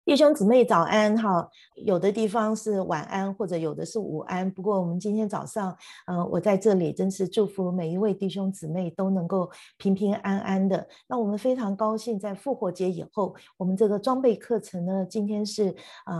弟兄姊妹早安哈，有的地方是晚安，或者有的是午安。不过我们今天早上，我在这里真是祝福每一位弟兄姊妹都能够平平安安的。那我们非常高兴，在复活节以后，我们这个装备课程呢，今天是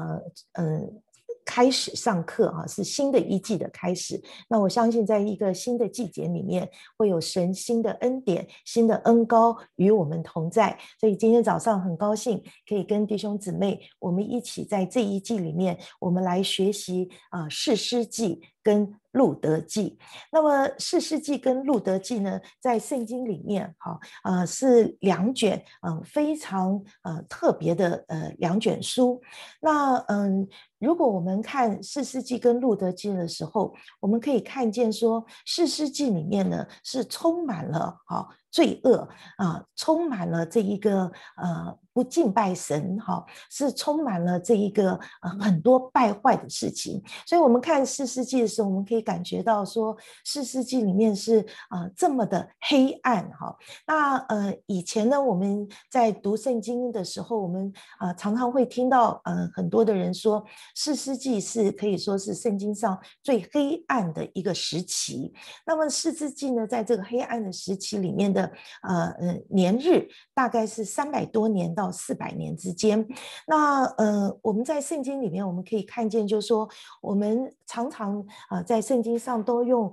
开始上课啊，是新的一季的开始。那我相信，在一个新的季节里面，会有神新的恩典、新的恩膏与我们同在。所以今天早上很高兴可以跟弟兄姊妹，我们一起在这一季里面，我们来学习士师记跟路德记。那么士师记跟路德记呢，在圣经里面是两卷非常特别的两卷书。那如果我们看士师记跟路德记的时候，我们可以看见说，士师记里面呢是充满了罪恶充满了这一个不敬拜神是充满了这一个很多败坏的事情。所以我们看士师记的时候，我们可以感觉到说，士师记里面是这么的黑暗那以前呢，我们在读圣经的时候，我们常常会听到很多的人说，士师记是可以说是圣经上最黑暗的一个时期。那么士师记呢，在这个黑暗的时期里面的年日大概是300多年到400年之间。那我们在圣经里面我们可以看见，就是说我们常常在圣经上都用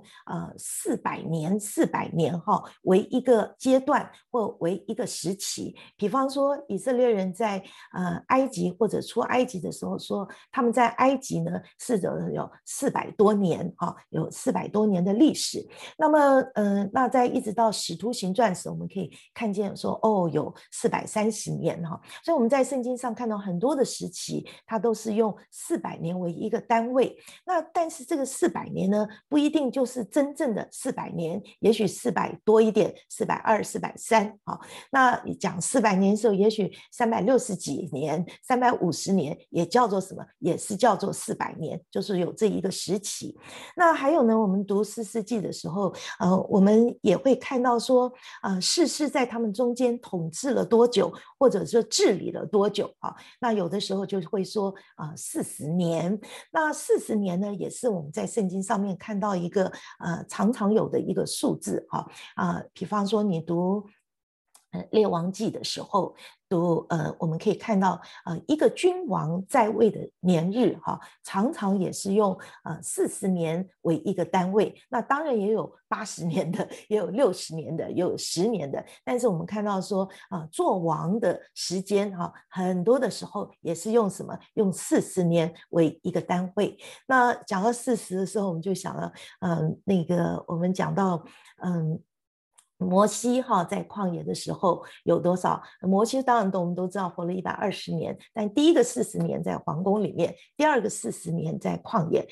400年为一个阶段或为一个时期。比方说以色列人在埃及或者出埃及的时候说，他们在埃及呢是有400多年有400多年的历史。那么那在一直到使徒行传时，我们可以看见说有430年所以我们在圣经上看到很多的时期，它都是用400年为一个单位。那但是这个400年呢，不一定就是真正的400年，也许400多一点，420、430那讲400年的时候，也许360几年、350年也叫做什么？也是叫做400年，就是有这一个时期。那还有呢，我们读士师记的时候，我们也会看到说，士师在他们中间统治了多久，或者说治理了多久那有的时候就会说40年。那40年呢，也是我们在圣经上面看到一个常常有的一个数字比方说你读列王记的时候，我们可以看到一个君王在位的年日常常也是用40年为一个单位。那当然也有80年的，也有60年的，也有10年的。但是我们看到说做王的时间很多的时候也是用什么？用40年为一个单位。那讲到40的时候，我们就想了那个我们讲到摩西在旷野的时候有多少？摩西当然我们都知道活了120年，但第一个40年在皇宫里面，第二个40年在旷野，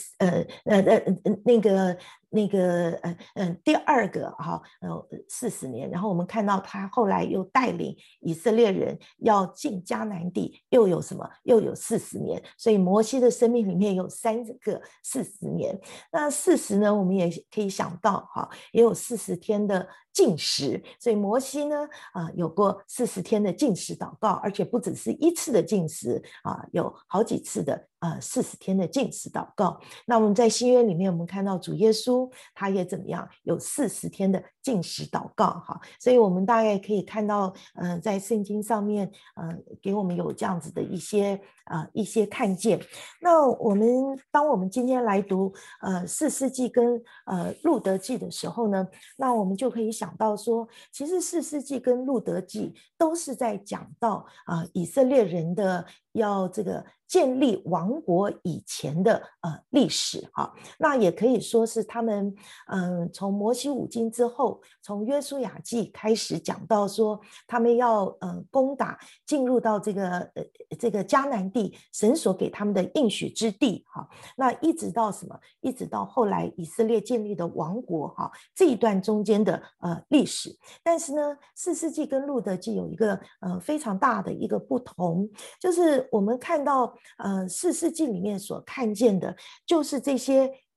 第二个40年。然后我们看到他后来又带领以色列人要进迦南地，又有什么？又有40年。所以摩西的生命里面有3个40年。那40呢，我们也可以想到也有40天的禁食。所以摩西呢有过40天的禁食祷告，而且不只是一次的禁食有好几次的40天的禁食祷告。那我们在新约里面，我们看到主耶稣他也怎么样？有40天的禁食祷告所以我们大概可以看到在圣经上面给我们有这样子的一些看见。那当我们今天来读士师记跟路德记的时候呢，那我们就可以想到说，其实士师记跟路德记都是在讲到以色列人的要这个建立王国以前的历史那也可以说是他们从摩西五经之后，从约书亚记开始讲到说他们要攻打进入到这个迦南地，神所给他们的应许之地那一直到什么？一直到后来以色列建立的王国这一段中间的历史。但是呢，士师记跟路德记有一个非常大的一个不同，就是我们看到士师记里面所看见的，就是这些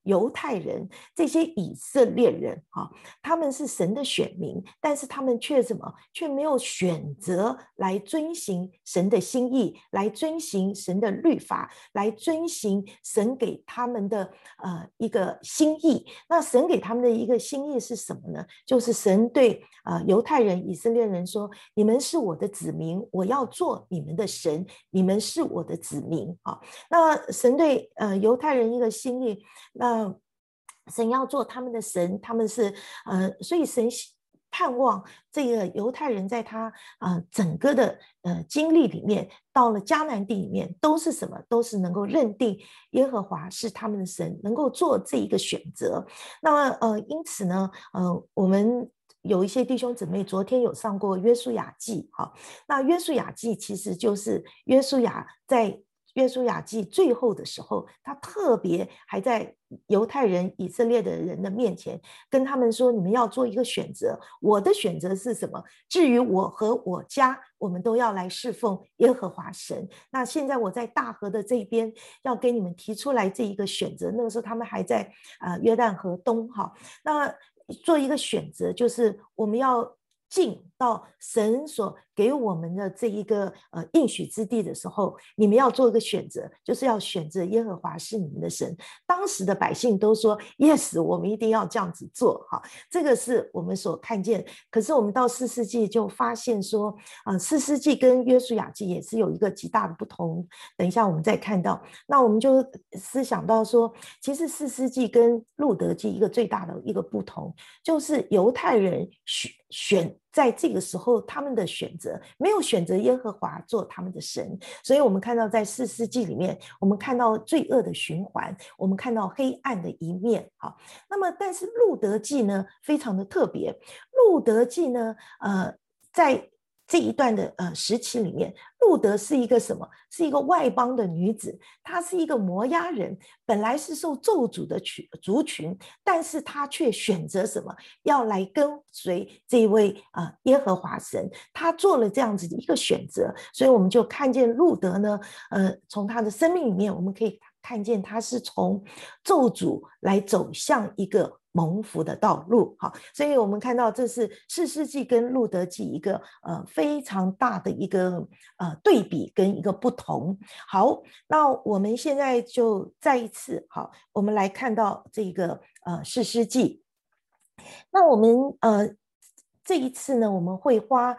犹太人，这些以色列人啊，他们是神的选民，但是他们却什么？却没有选择来遵行神的心意，来遵行神的律法，来遵行神给他们的一个心意。那神给他们的一个心意是什么呢？就是神对犹太人、以色列人说：“你们是我的子民，我要做你们的神，你们是我的子民。”啊，那神对犹太人一个心意，那神要做他们的神，他们是所以神盼望这个犹太人在他整个的经历里面，到了迦南地里面，都是什么？都是能够认定耶和华是他们的神，能够做这一个选择。那么因此呢，我们有一些弟兄姊妹昨天有上过约书亚记，哈，那约书亚记其实就是约书亚在约书亚记最后的时候，他特别还在犹太人、以色列的人的面前跟他们说：“你们要做一个选择，我的选择是什么？至于我和我家，我们都要来侍奉耶和华神。那现在我在大河的这边要给你们提出来这一个选择。那个时候他们还在约旦河东，哈，那做一个选择，就是我们要进到神所给我们的这一个应许之地的时候，你们要做一个选择，就是要选择耶和华是你们的神。当时的百姓都说 yes， 我们一定要这样子做。好，这个是我们所看见。可是我们到士师记就发现说，士师记跟约书亚记也是有一个极大的不同。等一下我们再看到，那我们就思想到说，其实士师记跟路得记一个最大的一个不同，就是犹太人在这个时候他们的选择没有选择耶和华做他们的神，所以我们看到在士师记里面，我们看到罪恶的循环，我们看到黑暗的一面。好，那么但是路得记呢非常的特别，路得记呢在这一段的时期里面，路得是一个什么？是一个外邦的女子，她是一个摩押人，本来是受咒诅的族群，但是她却选择什么？要来跟随这一位耶和华神，她做了这样子的一个选择，所以我们就看见路得呢，从他的生命里面，我们可以看见他是从咒诅来走向一个蒙福的道路。好，所以我们看到这是士师记跟路得记一个非常大的一个对比跟一个不同。好，那我们现在就再一次，好，我们来看到这个士师记。那我们这一次呢，我们会花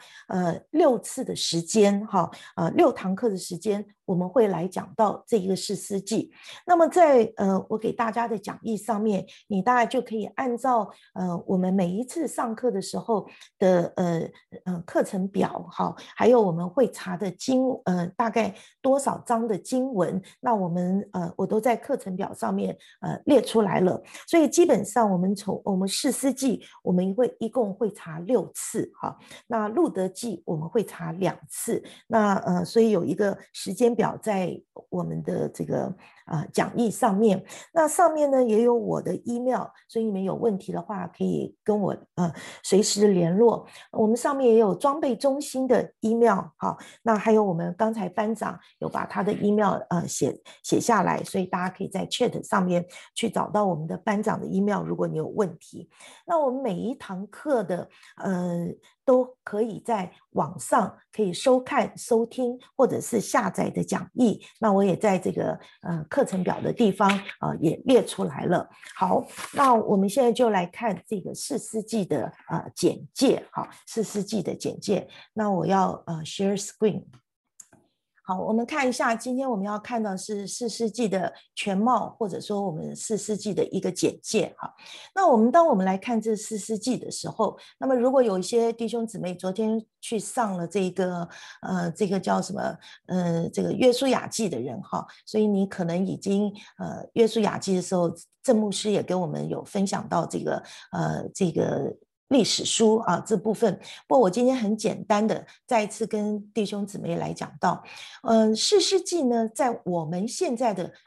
6次的时间，哈，6堂课的时间，我们会来讲到这一个士师记。那么在我给大家的讲义上面，你大概就可以按照我们每一次上课的时候的课程表，好，还有我们会查的大概多少章的经文，那我都在课程表上面列出来了。所以基本上我们士师记我们一共会查6次，哈，那路得记我们会查2次，那所以有一个时间表在我们的这个讲义上面。那上面呢也有我的 email， 所以你们有问题的话可以跟我随时联络。我们上面也有装备中心的 email， 好，那还有我们刚才班长有把他的 email写下来，所以大家可以在 chat 上面去找到我们的班长的 email， 如果你有问题。那我们每一堂课的都可以在网上可以收看、收听或者是下载的讲义，那我也在这个课程表的地方也列出来了。好，那我们现在就来看这个士师记的简介。好，士师记的简介。那我要share screen。好，我们看一下，今天我们要看到是士师记的全貌，或者说我们士师记的一个简介。好，那当我们来看这士师记的时候，那么如果有一些弟兄姊妹昨天去上了这个叫什么这个约书亚记的人哈，所以你可能已经约书亚记的时候，郑牧师也跟我们有分享到这个历史书这部分。不过我今天很简单的再一次跟弟兄姊妹来讲到，士师记呢，在我们现在的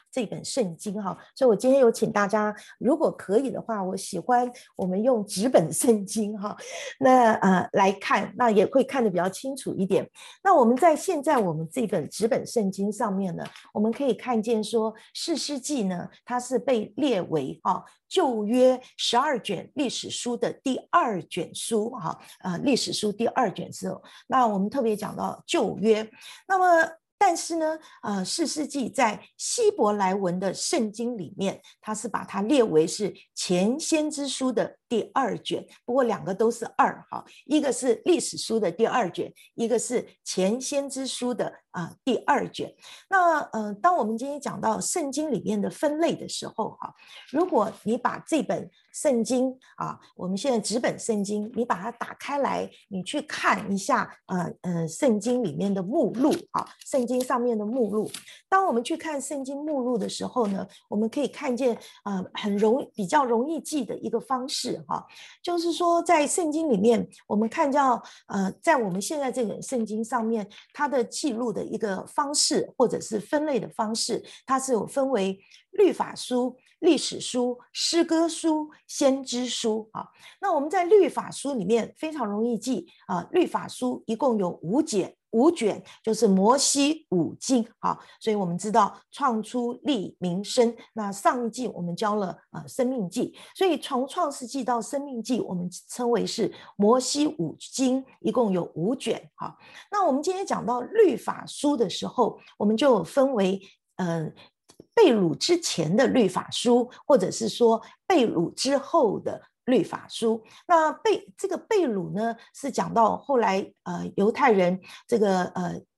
这本圣经哈，所以我今天有请大家，如果可以的话，我喜欢我们用纸本圣经哈，那来看，那也会看得比较清楚一点。那我们在现在我们这本纸本圣经上面呢，我们可以看见说，士师记呢，它是被列为旧约12卷历史书的第2卷书哈，历史书第2卷书。那我们特别讲到旧约，那么但是呢，士师记在希伯来文的圣经里面，它是把它列为是前先知书的第2卷，不过2个都是2哈，一个是历史书的第2卷，一个是前先知书的第2卷。那当我们今天讲到圣经里面的分类的时候哈，如果你把这本圣经我们现在纸本圣经，你把它打开来，你去看一下圣经里面的目录圣经上面的目录。当我们去看圣经目录的时候呢，我们可以看见比较容易记的一个方式就是说在圣经里面，我们看到在我们现在这本圣经上面，它的记录的一个方式或者是分类的方式，它是有分为律法书、历史书、诗歌书、先知书那我们在律法书里面非常容易记律法书一共有5卷，就是摩西5经所以我们知道创出利民申，那上一季我们教了生命记，所以从创世纪到生命记我们称为是摩西5经，一共有5卷那我们今天讲到律法书的时候，我们就分为被掳之前的律法书，或者是说被掳之后的律法书。那这个被掳呢，是讲到后来犹太人这个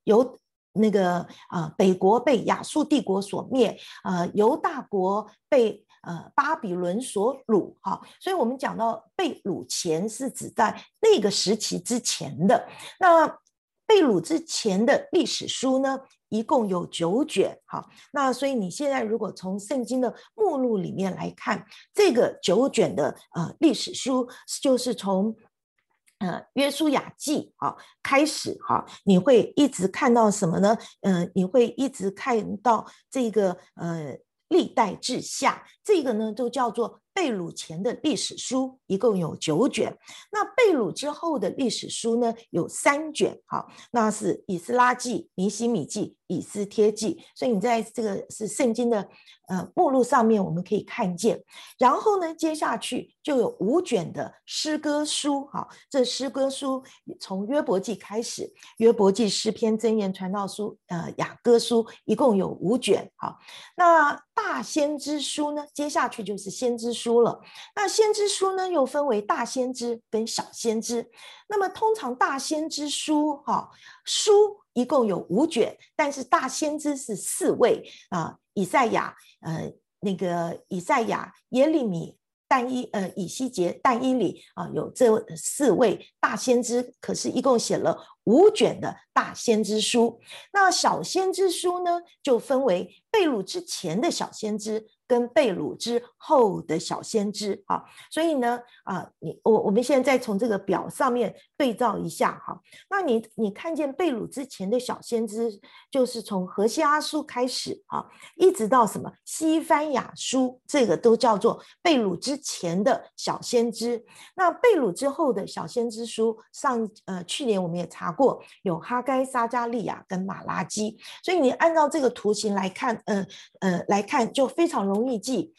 北国被亚述帝国所灭，犹大国被巴比伦所掳所以我们讲到被掳前是指在那个时期之前的。那被掳之前的历史书呢，一共有9卷那所以你现在如果从圣经的目录里面来看，这个9卷的历史书，就是从约书亚记开始你会一直看到什么呢？你会一直看到这个历代志下，这个呢就叫做被掳前的历史书，一共有9卷。那被掳之后的历史书呢，有3卷那是以斯拉记、尼希米记、以斯帖记。所以你在这个是圣经的目录上面我们可以看见。然后呢，接下去就有5卷的诗歌书这诗歌书从约伯记开始，约伯记、诗篇、箴言、传道书、雅歌书，一共有5卷那大先知书呢，接下去就是先知书了。那先知书呢，又分为大先知跟小先知。那么通常大先知书书一共有5卷，但是大先知是4位以赛亚、以赛亚、耶利米、以西结、但以理有这4位大先知，可是一共写了5卷的大先知书。那小先知书呢，就分为被掳之前的小先知跟被掳之后的小先知所以呢我们现在再从这个表上面对照一下那你看见被掳之前的小先知，就是从何西阿书开始一直到什么西番雅书，这个都叫做被掳之前的小先知。那被掳之后的小先知书去年我们也查过，有哈该、撒迦利亚跟马拉基，所以你按照这个图形来看就非常容易记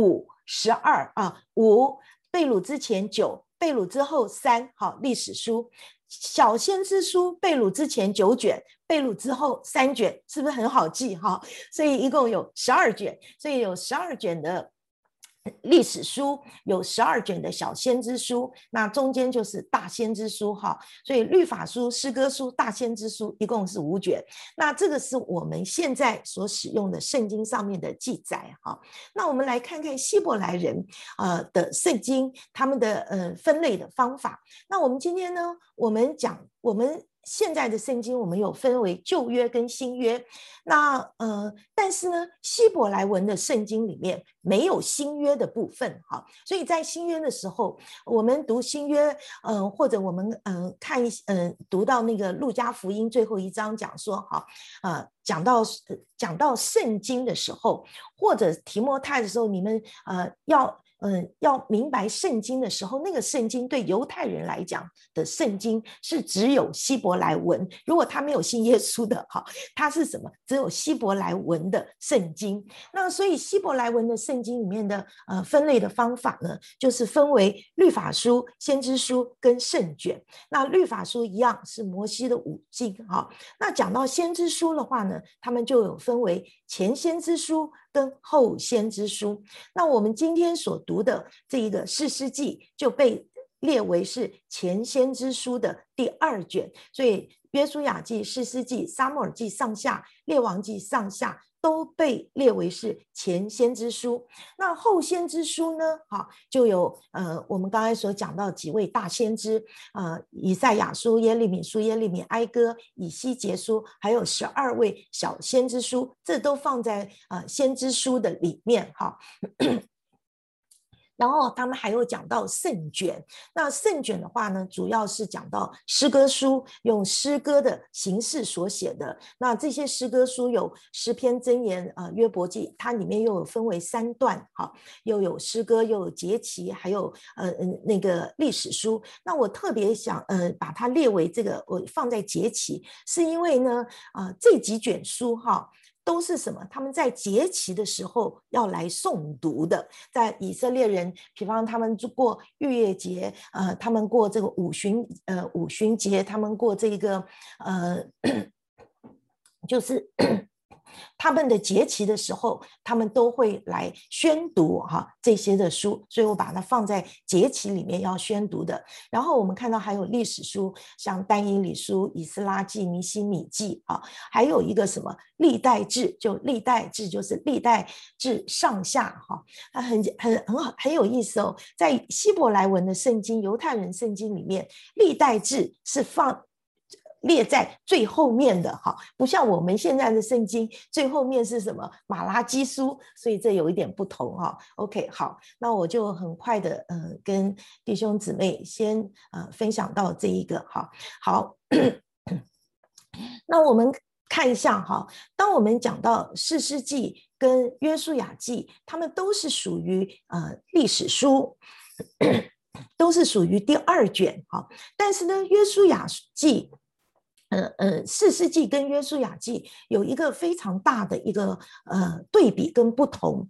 5、12 5被掳之前9，被掳之后3历史书。小先知书被掳之前9卷，被掳之后3卷，是不是很好记所以一共有12卷，所以有12卷的历史书，有12卷的小先知书，那中间就是大先知书所以律法书、诗歌书、大先知书一共是5卷。那这个是我们现在所使用的圣经上面的记载那我们来看看希伯来人的圣经，他们的分类的方法。那我们今天呢，我们现在的圣经我们有分为旧约跟新约，那但是呢，希伯来文的圣经里面没有新约的部分，好，所以在新约的时候，我们读新约，或者我们读到那个路加福音最后一章讲说，好，讲到圣经的时候，或者提摩太的时候，你们要明白圣经的时候，那个圣经对犹太人来讲的圣经是只有希伯来文，如果他没有信耶稣的，好，他是什么？只有希伯来文的圣经。那所以希伯来文的圣经里面的分类的方法呢，就是分为律法书、先知书跟圣卷。那律法书一样是摩西的五经，好，那讲到先知书的话呢，他们就有分为前先知书跟后先知书。那我们今天所读的这一个士师记就被列为是前先知书的第2卷，所以约书亚记、士师记、撒母耳记上下、列王记上下都被列为是前先知书。那后先知书呢，好，就有我们刚才所讲到几位大先知，以赛亚书、耶利米书、耶利米哀歌、以西结书，还有12位小先知书，这都放在先知书的里面，哈。然后他们还有讲到圣卷，那圣卷的话呢，主要是讲到诗歌书，用诗歌的形式所写的。那这些诗歌书有诗篇、箴言、约伯记，它里面又有分为3段，好，又有诗歌，又有节期，还有那个历史书。那我特别想把它列为这个，我放在节期，是因为呢，这几卷书哈。都是什么？他们在节期的时候要来诵读的，在以色列人，比方他们过逾越节，他们过这个五旬节，他们过这个就是他们的节期的时候，他们都会来宣读这些的书，所以我把它放在节期里面要宣读的。然后我们看到还有历史书，像但以理书、以斯拉记、尼希米记，还有一个什么历代志，就历代志就是历代志上下，很有意思哦。在希伯来文的圣经、犹太人圣经里面，历代志是列在最后面的，不像我们现在的圣经最后面是什么马拉基书，所以这有一点不同。OK， 好，那我就很快的跟弟兄姊妹先分享到这一个。好那我们看一下当我们讲到士师记跟约书亚记，他们都是属于历史书，都是属于第2卷。但是呢，约书亚记士师记跟约书亚记有一个非常大的一个对比跟不同。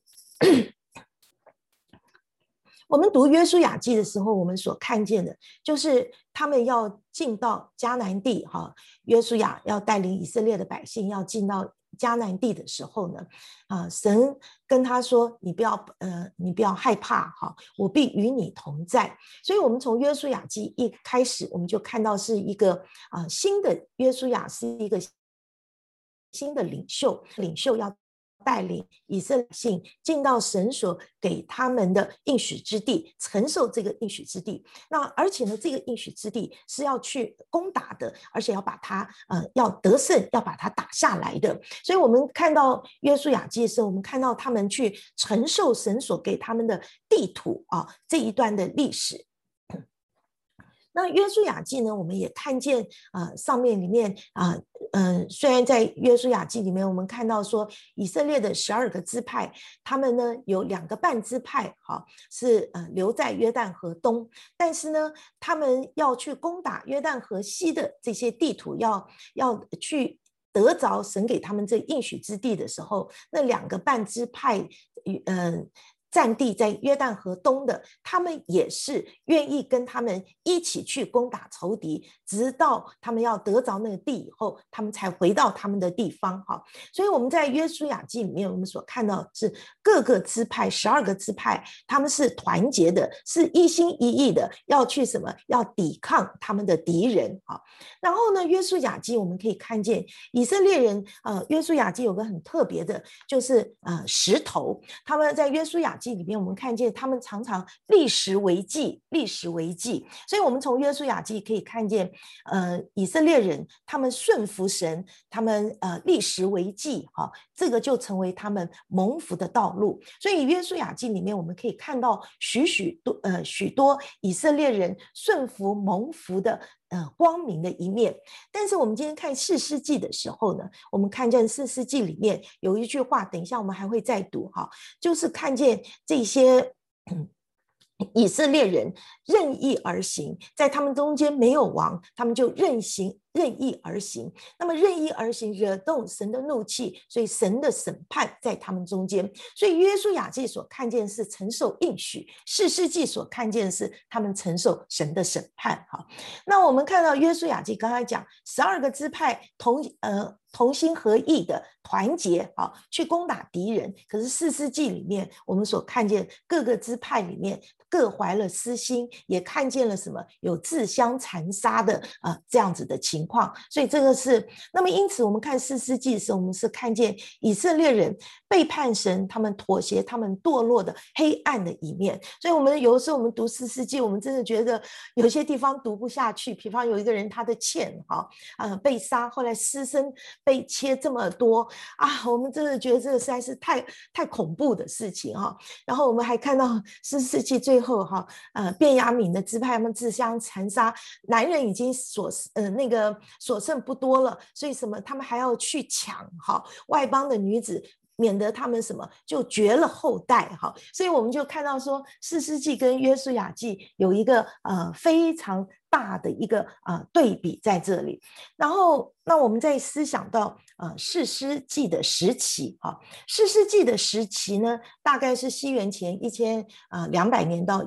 我们读约书亚记的时候，我们所看见的就是他们要进到迦南地，约书亚要带领以色列的百姓要进到迦南地的时候呢，神跟他说：“你不要害怕，我必与你同在。”所以，我们从约书亚记一开始，我们就看到是一个新的约书亚是一个新的领袖要带领以色列百姓进到神所给他们的应许之地，承受这个应许之地。那而且呢，这个应许之地是要去攻打的，而且要把它要得胜，要把它打下来的。所以我们看到约书亚记的时候，我们看到他们去承受神所给他们的地土这一段的历史。那约书亚记呢，我们也看见上面里面虽然在约书亚记里面我们看到说以色列的12个支派，他们呢有2个半支派是留在约旦河东，但是呢他们要去攻打约旦河西的这些地土，要去得着神给他们这应许之地的时候，那2个半支派占地在约旦河东的，他们也是愿意跟他们一起去攻打仇敌，直到他们要得着那个地以后，他们才回到他们的地方。所以我们在约书亚记里面，我们所看到是各个支派12个支派，他们是团结的，是一心一意的要去什么？要抵抗他们的敌人。然后呢，约书亚记我们可以看见以色列人约书亚记有个很特别的，就是石头。他们在约书亚记记里面，我们看见他们常常立时为记，立时为记。所以我们从约书亚记可以看见，以色列人他们顺服神，他们立时为记，这个就成为他们蒙福的道路。所以约书亚记里面我们可以看到许多以色列人顺服蒙福的光明的一面。但是我们今天看士师记的时候呢，我们看见士师记里面有一句话，等一下我们还会再读，就是看见这些以色列人任意而行，在他们中间没有王，他们就任意而行。那么任意而行惹动神的怒气，所以神的审判在他们中间。所以约书亚记所看见是承受应许，士师记所看见是他们承受神的审判。那我们看到约书亚记刚才讲12个支派同心合意的团结去攻打敌人，可是士师记里面我们所看见各个支派里面各怀了私心，也看见了什么有自相残杀的这样子的情况。所以这个是，那么因此我们看士师记的时候，我们是看见以色列人背叛神，他们妥协，他们堕落的黑暗的一面。所以我们有的时候我们读士师记，我们真的觉得有些地方读不下去。比方有一个人他的妾被杀，后来尸身被切这么多我们真的觉得这个实在是太恐怖的事情然后我们还看到士师记最后便雅悯的支派他们自相残杀，男人已经所剩不多了，所以什么他们还要去抢外邦的女子，免得他们什么就绝了后代所以我们就看到说士师记跟约书亚记有一个非常大的一个对比在这里。然后那我们再思想到士师记的时期士师记的时期呢，大概是西元前1200年到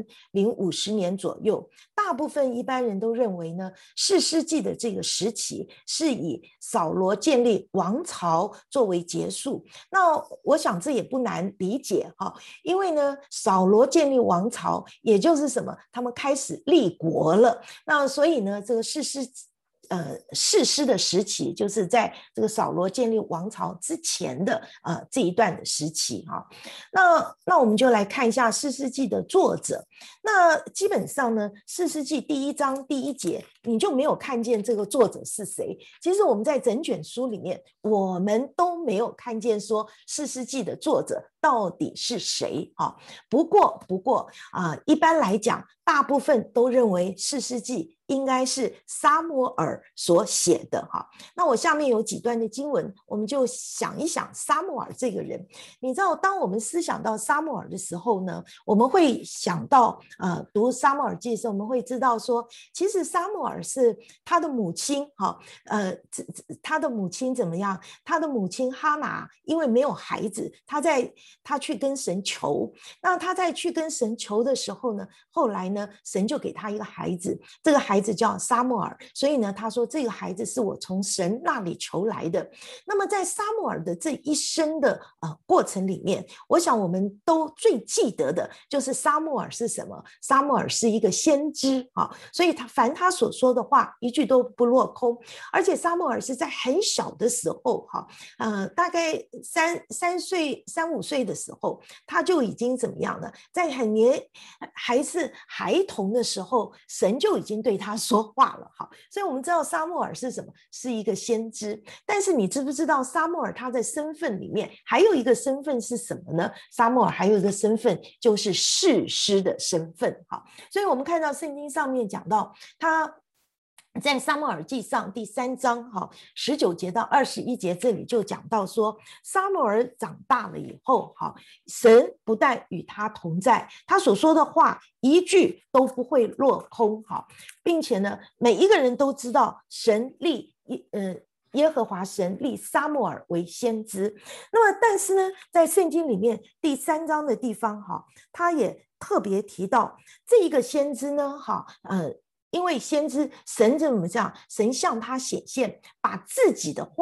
1050年左右。大部分一般人都认为呢，士师记的这个时期是以扫罗建立王朝作为结束。那我想这也不难理解因为呢扫罗建立王朝也就是什么，他们开始立国了。那所以呢这个士师的时期就是在这个扫罗建立王朝之前的这一段的时期那我们就来看一下士师记的作者。那基本上呢士师记第1章第1节你就没有看见这个作者是谁。其实我们在整卷书里面我们都没有看见说士师记的作者到底是谁不过一般来讲大部分都认为士师记应该是撒母耳所写的那我下面有几段的经文，我们就想一想撒母耳这个人。你知道当我们思想到撒母耳的时候呢，我们会想到读撒母耳记的时候，我们会知道说其实撒母耳是他的母亲他的母亲怎么样，他的母亲哈拿因为没有孩子，他去跟神求。那他在去跟神求的时候呢，后来呢神就给他一个孩子，这个孩子叫撒母耳。所以呢他说这个孩子是我从神那里求来的。那么在撒母耳的这一生的过程里面，我想我们都最记得的就是撒母耳是什么。撒母耳是一个先知所以凡他所说的话一句都不落空。而且撒母耳是在很小的时候大概3、5岁的时候，他就已经怎么样呢，在还是孩童的时候，神就已经对他说话了所以我们知道撒母耳是什么，是一个先知。但是你知不知道撒母耳他的身份里面还有一个身份是什么呢？撒母耳还有一个身份就是士师的身份所以我们看到圣经上面讲到他在撒母耳记上第3章19节到21节，这里就讲到说撒母耳长大了以后神不但与他同在，他所说的话一句都不会落空并且呢每一个人都知道耶和华神立撒母耳为先知。那么但是呢在圣经里面第3章的地方他也特别提到这一个先知呢因为先知神怎么讲，神向他显现，把自己的话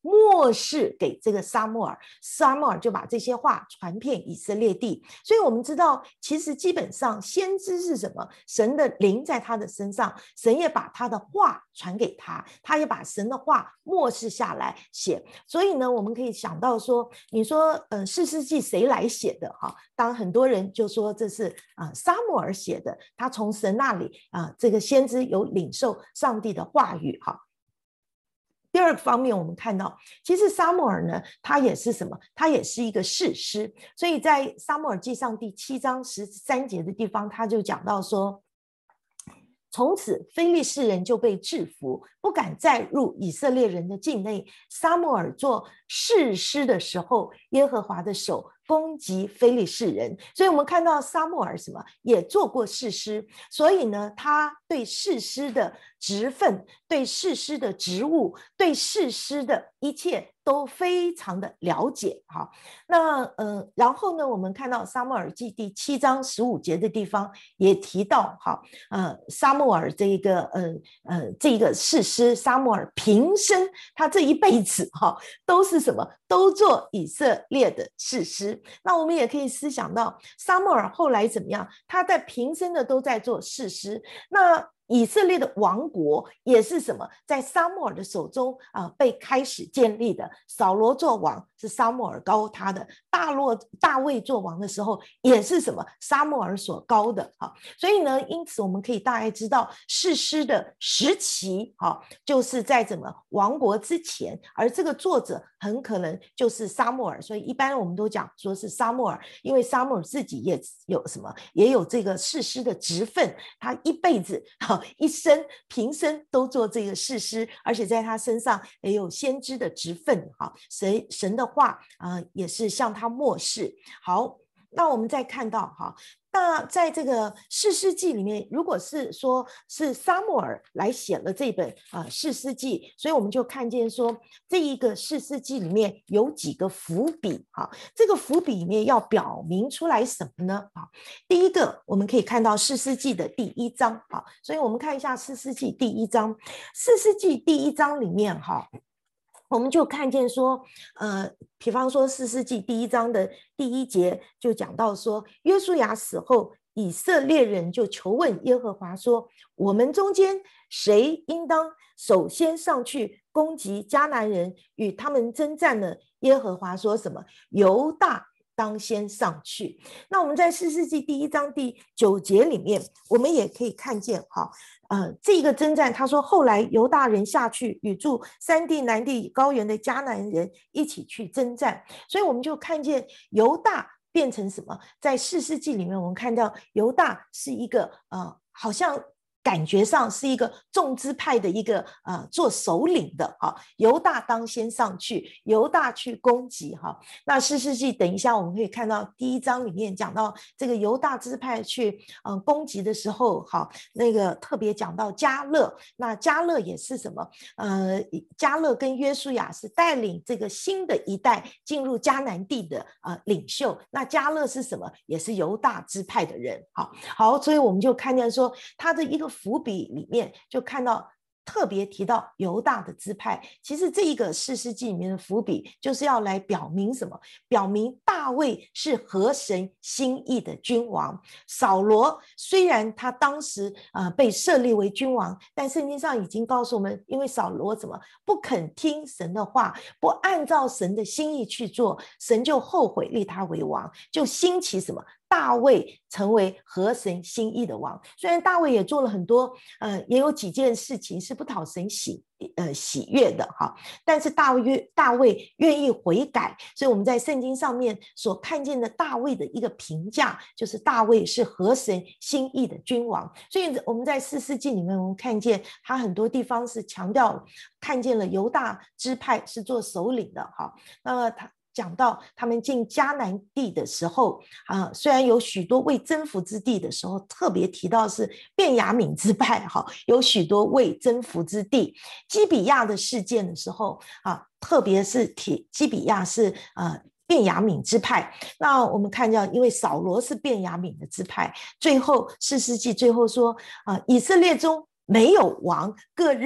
默示给这个撒母耳，撒母耳就把这些话传遍以色列地。所以我们知道，其实基本上先知是什么？神的灵在他的身上，神也把他的话传给他，他也把神的话默示下来写。所以呢，我们可以想到说，你说士师记谁来写的？哈，当很多人就说这是撒母耳写的，他从神那里这个先知有领受上帝的话语。哈。第二个方面，我们看到，其实撒母耳呢，他也是什么？他也是一个士师。所以在撒母耳记上第7章13节的地方，他就讲到说，从此非利士人就被制服，不敢再入以色列人的境内。撒母耳做士师的时候，耶和华的手攻击非利士人。所以我们看到撒母耳什么也做过士师，所以呢，他对士师的职分、对士师的职务、对士师的一切都非常的了解。好，那然后呢，我们看到撒母耳记第7章15节的地方也提到，好，撒母耳这个士师撒母耳平生他这一辈子都是什么？都做以色列的士师。那我们也可以思想到，撒母耳后来怎么样？他在平生的都在做士师。那以色列的王国也是什么？在撒母耳的手中被开始建立的。扫罗做王是撒母耳膏他的，大卫做王的时候也是什么？撒母耳所膏的。所以呢，因此我们可以大概知道士师的时期就是在怎么王国之前，而这个作者很可能就是撒母耳。所以一般我们都讲说是撒母耳，因为撒母耳自己也有什么，也有这个士师的职分，他一辈子一生平生都做这个士师，而且在他身上也有先知的职分。神的话也是向他默示。好，那我们再看到那在这个士师记里面，如果是说是撒母耳来写了这本士师记，所以我们就看见说这一个士师记里面有几个伏笔。这个伏笔里面要表明出来什么呢？第一个我们可以看到士师记的第1章。所以我们看一下士师记第1章。士师记第1章里面我们就看见说比方说士师记第1章的第1节就讲到说，约书亚死后，以色列人就求问耶和华说，我们中间谁应当首先上去攻击迦南人，与他们征战呢？耶和华说什么？犹大当先上去。那我们在士师记第1章第9节里面，我们也可以看见这个征战，他说后来犹大人下去与住山地南地高原的迦南人一起去征战。所以我们就看见犹大变成什么？在士师记里面，我们看到犹大是一个好像感觉上是一个众支派的一个做首领的。犹大当先上去，犹大去攻击。那士师记等一下我们可以看到第1章里面讲到这个犹大支派去攻击的时候，那个特别讲到迦勒。那迦勒也是什么？迦勒跟约书亚是带领这个新的一代进入迦南地的领袖。那迦勒是什么？也是犹大支派的人。好，所以我们就看见说他的一个伏笔里面就看到特别提到犹大的支派。其实这一个士师记里面的伏笔就是要来表明什么？表明大卫是合神心意的君王。扫罗虽然他当时被设立为君王，但圣经上已经告诉我们，因为扫罗怎么不肯听神的话，不按照神的心意去做，神就后悔立他为王，就兴起什么？大卫成为合神心意的王。虽然大卫也做了很多也有几件事情是不讨神喜悦的但是大卫愿意悔改。所以我们在圣经上面所看见的大卫的一个评价，就是大卫是合神心意的君王。所以我们在士师记里面，我们看见他很多地方是强调看见了犹大支派是做首领的。那么他讲到他们进迦南地的时候虽然有许多未征服之地的时候，特别提到是便雅悯支派有许多未征服之地。基比亚的事件的时候特别是提基比亚是便雅悯支派。那我们看到因为扫罗是便雅悯的支派，最后士师记最后说以色列中没有王，各任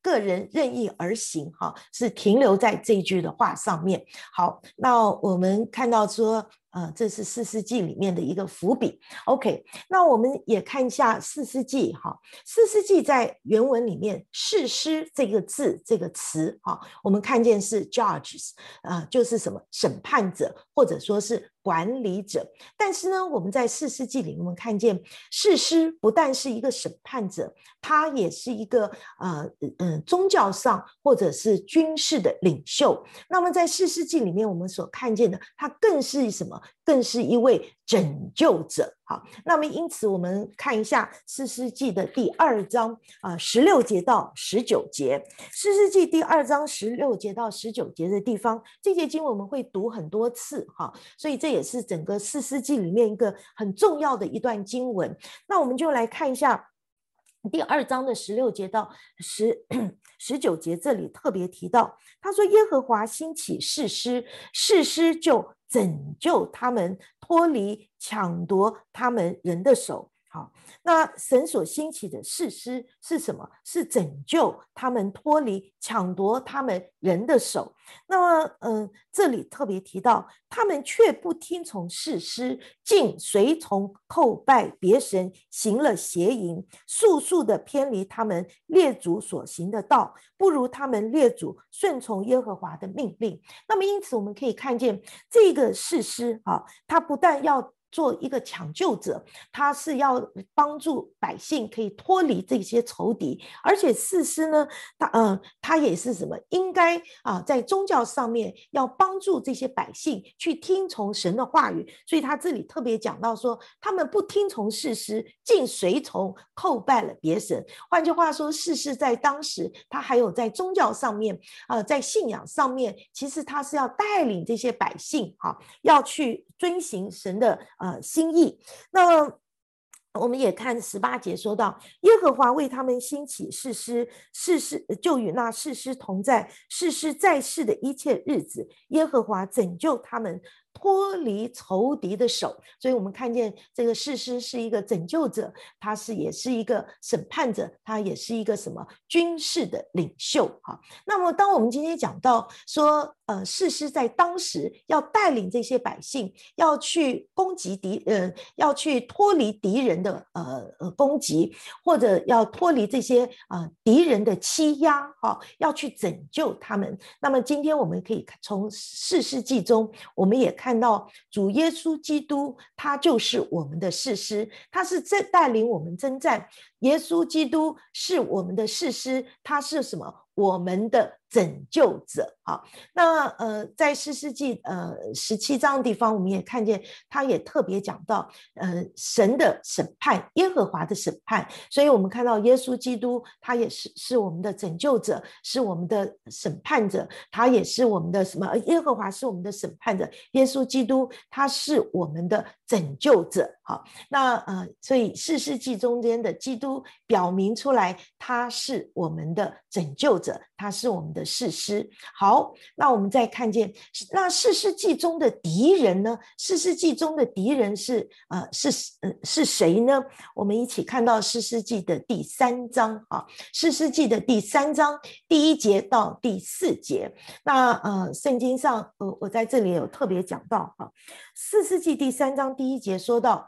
个人任意而行，是停留在这一句的话上面。好，那我们看到说这是士师记里面的一个伏笔。 OK， 那我们也看一下士师记。士师记在原文里面士师这个字这个词，我们看见是 judges，就是什么审判者或者说是管理者。但是呢，我们在士师记里我们看见士师不但是一个审判者，他也是一个宗教上或者是军事的领袖。那么在士师记里面我们所看见的，他更是什么？更是一位拯救者。好，那么因此我们看一下士师记的第2章16节到19节。士师记第2章16节到19节的地方，这节经文我们会读很多次，所以这也是整个士师记里面一个很重要的一段经文。那我们就来看一下第2章的16节到19节，这里特别提到，他说耶和华兴起士师，士师就拯救他们，脱离抢夺他们人的手。好，那神所兴起的士师是什么？是拯救他们，脱离抢夺他们人的手。那么这里特别提到，他们却不听从士师，竟随从叩拜别神，行了邪淫，速速的偏离他们列祖所行的道，不如他们列祖顺从耶和华的命令。那么因此我们可以看见这个士师他不但要做一个抢救者，他是要帮助百姓可以脱离这些仇敌，而且士师呢，他也是什么？应该在宗教上面要帮助这些百姓去听从神的话语。所以他这里特别讲到说，他们不听从士师，竟随从叩拜了别神。换句话说，士师在当时他还有在宗教上面在信仰上面，其实他是要带领这些百姓要去遵行神的心意。那么我们也看18节说到，耶和华为他们兴起士师，士师就与那士师同在，士师在世的一切日子，耶和华拯救他们，脱离仇敌的手。所以我们看见这个士师是一个拯救者，他也是一个审判者，他也是一个什么军事的领袖。那么当我们今天讲到说士师在当时要带领这些百姓要去攻击要去脱离敌人的攻击，或者要脱离这些敌人的欺压，要去拯救他们。那么今天我们可以从士师记中，我们也看到主耶稣基督他就是我们的士师，他是带领我们征战。耶稣基督是我们的士师，他是什么？我们的拯救者。那在士师记17章的地方，我们也看见他也特别讲到神的审判，耶和华的审判。所以我们看到耶稣基督他也是我们的拯救者，是我们的审判者，他也是我们的什么？耶和华是我们的审判者，耶稣基督他是我们的拯救者。那所以士师记中间的基督表明出来，他是我们的拯救者，他是我们的士师。好，那我们再看见那士师记中的敌人呢？士师记中的敌人是谁呢？我们一起看到士师记的第3章士师记的第3章第1节到第4节。那圣经上我在这里有特别讲到士师记第3章第1节说到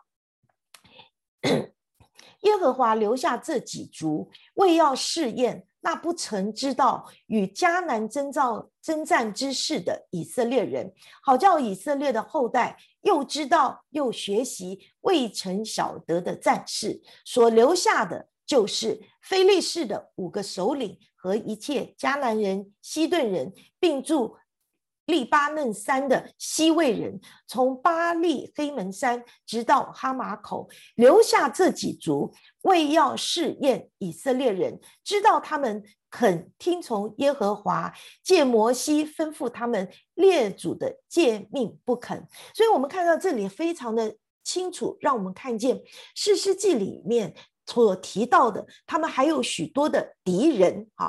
耶和华留下这几族，为要试验那不曾知道与迦南征战之事的以色列人，好叫以色列的后代又知道又学习未曾晓得的战事。所留下的就是非利士的5个首领和一切迦南人、西顿人，并住利巴嫩山的西魏人，从巴利黑门山直到哈马口，留下这几族，为要试验以色列人，知道他们肯听从耶和华借摩西吩咐他们列祖的诫命不肯。所以我们看到这里非常的清楚，让我们看见士师记里面所提到的，他们还有许多的敌人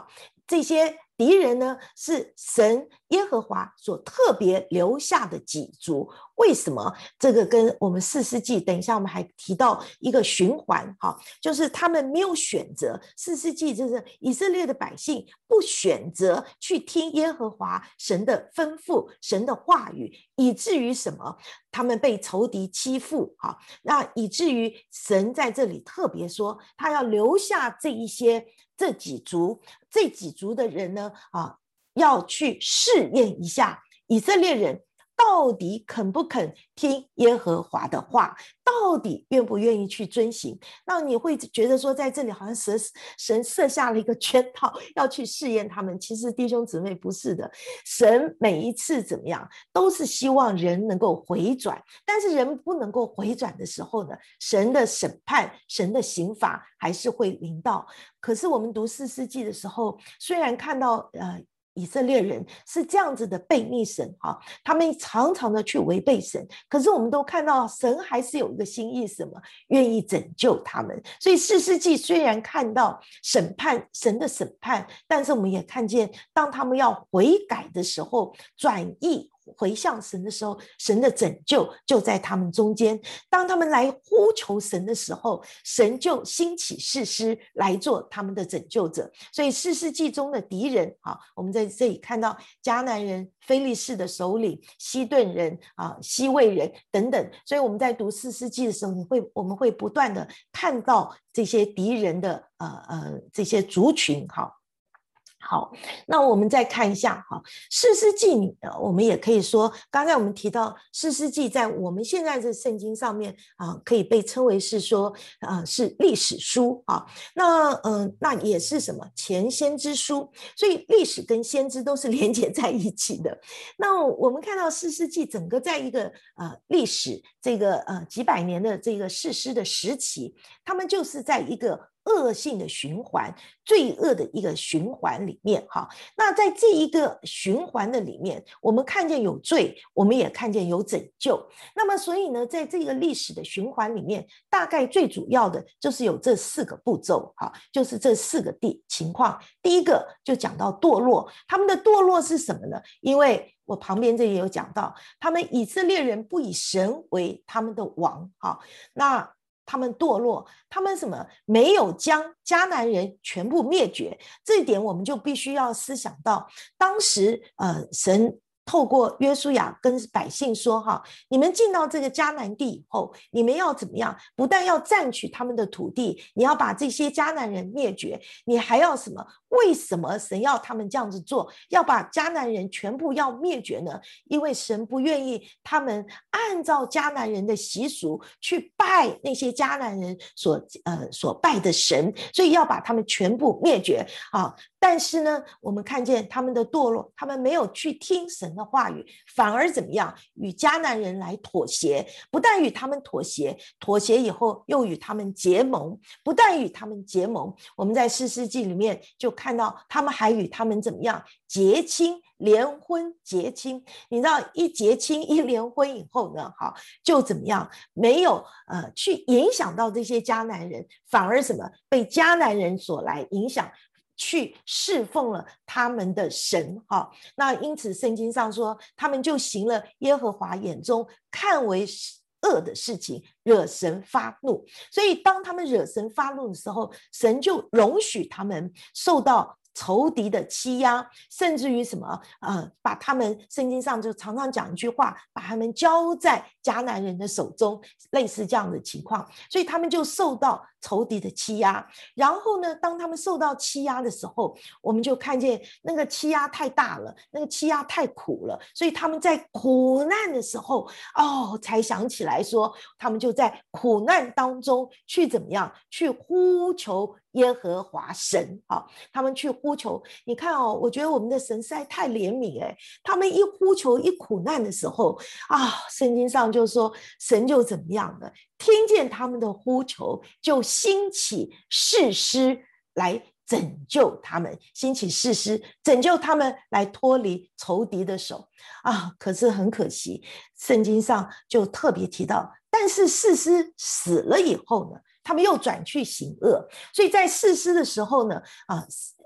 这些敌人呢是神耶和华所特别留下的己族。为什么？这个跟我们士师记，等一下我们还提到一个循环，就是他们没有选择，士师记就是以色列的百姓不选择去听耶和华神的吩咐，神的话语，以至于什么？他们被仇敌欺负，那以至于神在这里特别说，他要留下这几族的人呢，要去试验一下以色列人到底肯不肯听耶和华的话，到底愿不愿意去遵行。那你会觉得说在这里好像神设下了一个圈套要去试验他们，其实弟兄姊妹不是的，神每一次怎么样都是希望人能够回转，但是人不能够回转的时候呢，神的审判，神的刑罚还是会临到。可是我们读士师记的时候，虽然看到以色列人是这样子的悖逆神，他们常常的去违背神，可是我们都看到神还是有一个心意，什么？愿意拯救他们。所以士师记虽然看到审判，神的审判，但是我们也看见当他们要悔改的时候，转意回向神的时候，神的拯救就在他们中间。当他们来呼求神的时候，神就兴起士师来做他们的拯救者。所以士师记中的敌人，我们在这里看到迦南人、非利士的首领、西顿人、西魏人等等。所以我们在读士师记的时候，我们会不断的看到这些敌人的这些族群。好，那我们再看一下士师记，我们也可以说，刚才我们提到士师记在我们现在这圣经上面可以被称为是说是历史书那也是什么前先知书，所以历史跟先知都是连结在一起的。那我们看到士师记整个在一个历史这个几百年的这个士师的时期，他们就是在一个恶性的循环，罪恶的一个循环里面那在这一个循环的里面，我们看见有罪，我们也看见有拯救。那么所以呢，在这个历史的循环里面，大概最主要的就是有这4个步骤就是这4个情况。第一个就讲到堕落，他们的堕落是什么呢？因为我旁边这里有讲到，他们以色列人不以神为他们的王那他们堕落，他们什么没有将迦南人全部灭绝，这一点我们就必须要思想到，当时神透过约书亚跟百姓说你们进到这个迦南地以后，你们要怎么样？不但要占取他们的土地，你要把这些迦南人灭绝，你还要什么？为什么神要他们这样子做，要把迦南人全部要灭绝呢？因为神不愿意他们按照迦南人的习俗去拜那些迦南人所拜的神，所以要把他们全部灭绝但是呢，我们看见他们的堕落，他们没有去听神的话语，反而怎么样？与迦南人来妥协，不但与他们妥协以后又与他们结盟，不但与他们结盟，我们在士师记里面就看到他们还与他们怎么样？结亲联婚结亲。你知道一结亲一联婚以后呢就怎么样？没有去影响到这些迦南人，反而什么？被迦南人所来影响，去侍奉了他们的神那因此圣经上说，他们就行了耶和华眼中看为恶的事情，惹神发怒。所以当他们惹神发怒的时候，神就容许他们受到仇敌的欺压，甚至于什么把他们，圣经上就常常讲一句话，把他们交在迦南人的手中，类似这样的情况。所以他们就受到仇敌的欺压。然后呢，当他们受到欺压的时候，我们就看见那个欺压太大了，那个欺压太苦了，所以他们在苦难的时候才想起来说，他们就在苦难当中去怎么样？去呼求耶和华神他们去呼求。你看我觉得我们的神实在太怜悯他们一呼求一苦难的时候圣经上就说神就怎么样呢？听见他们的呼求，就兴起士师来拯救他们，兴起士师拯救他们，来脱离仇敌的手可是很可惜，圣经上就特别提到，但是士师死了以后呢，他们又转去行恶。所以在士师的时候呢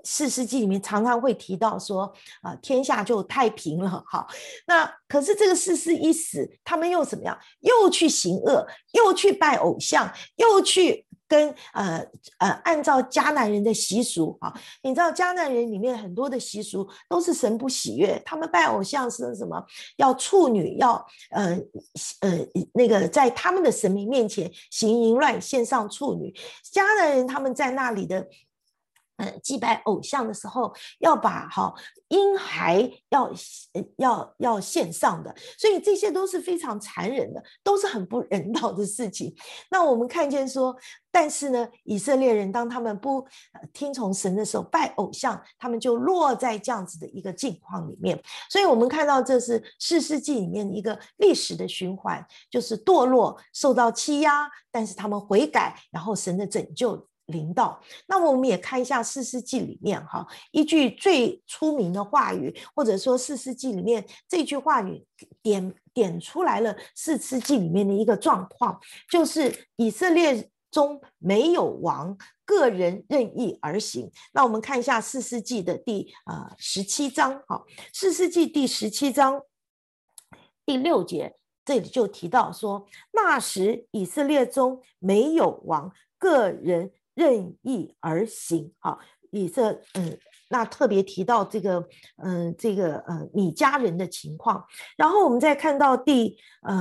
士师记里面常常会提到说，天下就太平了。好，那可是这个士师一死，他们又怎么样？又去行恶，又去拜偶像，又去跟按照迦南人的习俗啊，你知道迦南人里面很多的习俗都是神不喜悦，他们拜偶像是什么？要处女，要那个在他们的神明面前行淫乱，献上处女。迦南人他们在那里的祭拜偶像的时候，要把婴孩要献上的，所以这些都是非常残忍的，都是很不人道的事情。那我们看见说，但是呢，以色列人当他们不听从神的时候，拜偶像，他们就落在这样子的一个境况里面。所以我们看到这是士师记里面一个历史的循环，就是堕落，受到欺压，但是他们悔改，然后神的拯救临到。那我们也看一下士师记里面一句最出名的话语，或者说士师记里面这句话语点出来了士师记里面的一个状况，就是以色列中没有王，个人任意而行。那我们看一下士师记的第17章，士师记第17章第6节，这里就提到说，那时以色列中没有王，个人任意而行。那特别提到这个米迦人的情况。然后我们再看到第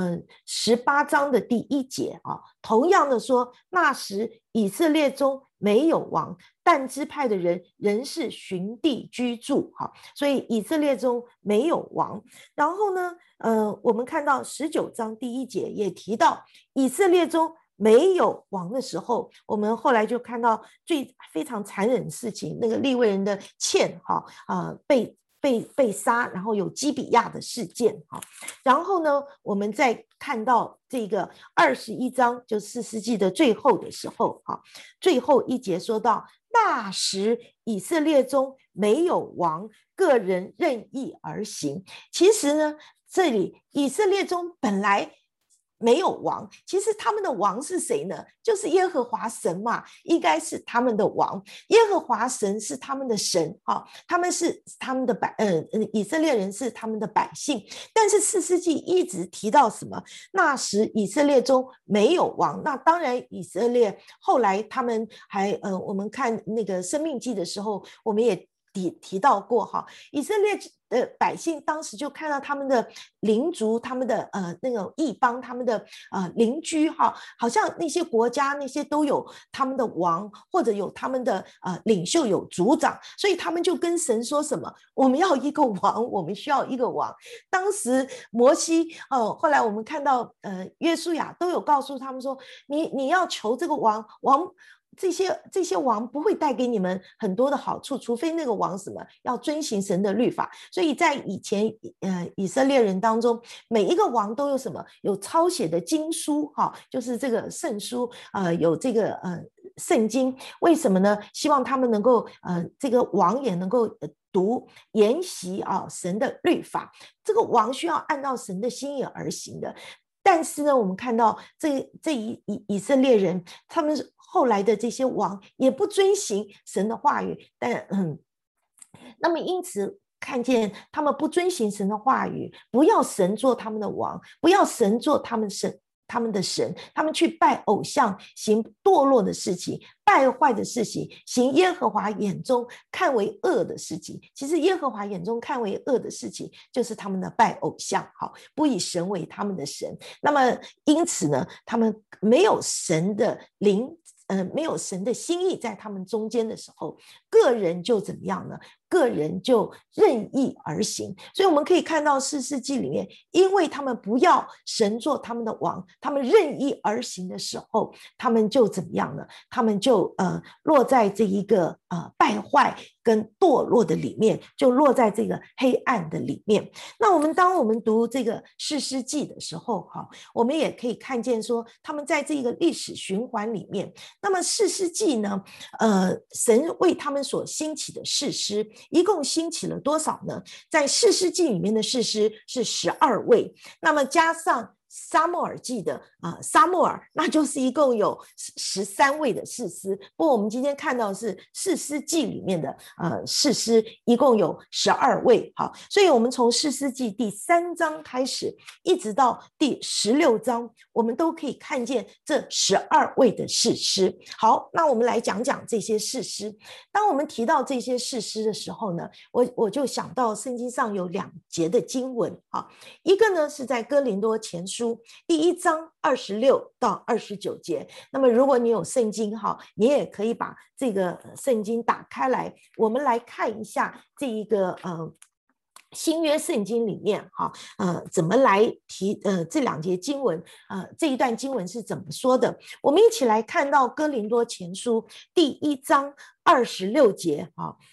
18章的第1节同样的说，那时以色列中没有王，但支派的人仍是寻地居住。所以以色列中没有王。然后呢我们看到19章第1节也提到以色列中没有王的时候，我们后来就看到非常残忍的事情，那个利未人的妾被杀，然后有基比亚的事件。然后呢我们再看到这个21章，就士师记的最后的时候，最后1节说到，那时以色列中没有王，个人任意而行。其实呢，这里以色列中本来没有王，其实他们的王是谁呢？就是耶和华神嘛，应该是他们的王。耶和华神是他们的神，他们是他们的以色列人是他们的百姓。但是士师记一直提到什么？那时以色列中没有王。那当然以色列后来他们还我们看那个生命记的时候，我们也提到过以色列的百姓当时就看到他们的邻族，他们的那种异邦，他们的邻居好像那些国家那些都有他们的王，或者有他们的领袖，有族长，所以他们就跟神说什么，我们要一个王，我们需要一个王。当时摩西后来我们看到约书亚都有告诉他们说，你要求这个王这些王不会带给你们很多的好处，除非那个王什么要遵行神的律法。所以在以前以色列人当中，每一个王都有什么？有抄写的经书就是这个圣书有这个圣经。为什么呢？希望他们能够这个王也能够读研习神的律法。这个王需要按照神的心意而行的。但是呢，我们看到以色列人，他们后来的这些王也不遵行神的话语，那么因此看见他们不遵行神的话语，不要神做他们的王，不要神做他们的神，他们去拜偶像，行堕落的事情，败坏的事情，行耶和华眼中看为恶的事情。其实耶和华眼中看为恶的事情，就是他们的拜偶像，不以神为他们的神。那么因此呢，他们没有神的灵，没有神的心意在他们中间的时候，个人就怎么样呢？个人就任意而行。所以我们可以看到士师记里面，因为他们不要神做他们的王，他们任意而行的时候，他们就怎么样呢？他们就落在这一个败坏跟堕落的里面，就落在这个黑暗的里面。那当我们读这个士师记的时候我们也可以看见说，他们在这个历史循环里面，那么士师记呢神为他们所兴起的士师一共兴起了多少呢？在士师记里面的士师是12位，那么加上撒母耳记的撒母耳，那就是一共有13位的士师。不过我们今天看到的是士师记里面的士师一共有12位。好，所以我们从士师记第3章开始，一直到第16章，我们都可以看见这12位的士师。好，那我们来讲讲这些士师。当我们提到这些士师的时候呢，我就想到圣经上有2节的经文。一个呢是在哥林多前书第1章26到29节。那么如果你有圣经，你也可以把这个圣经打开来，我们来看一下这一个新约圣经里面怎么来提这2节经文，这一段经文是怎么说的。我们一起来看到哥林多前书第1章26节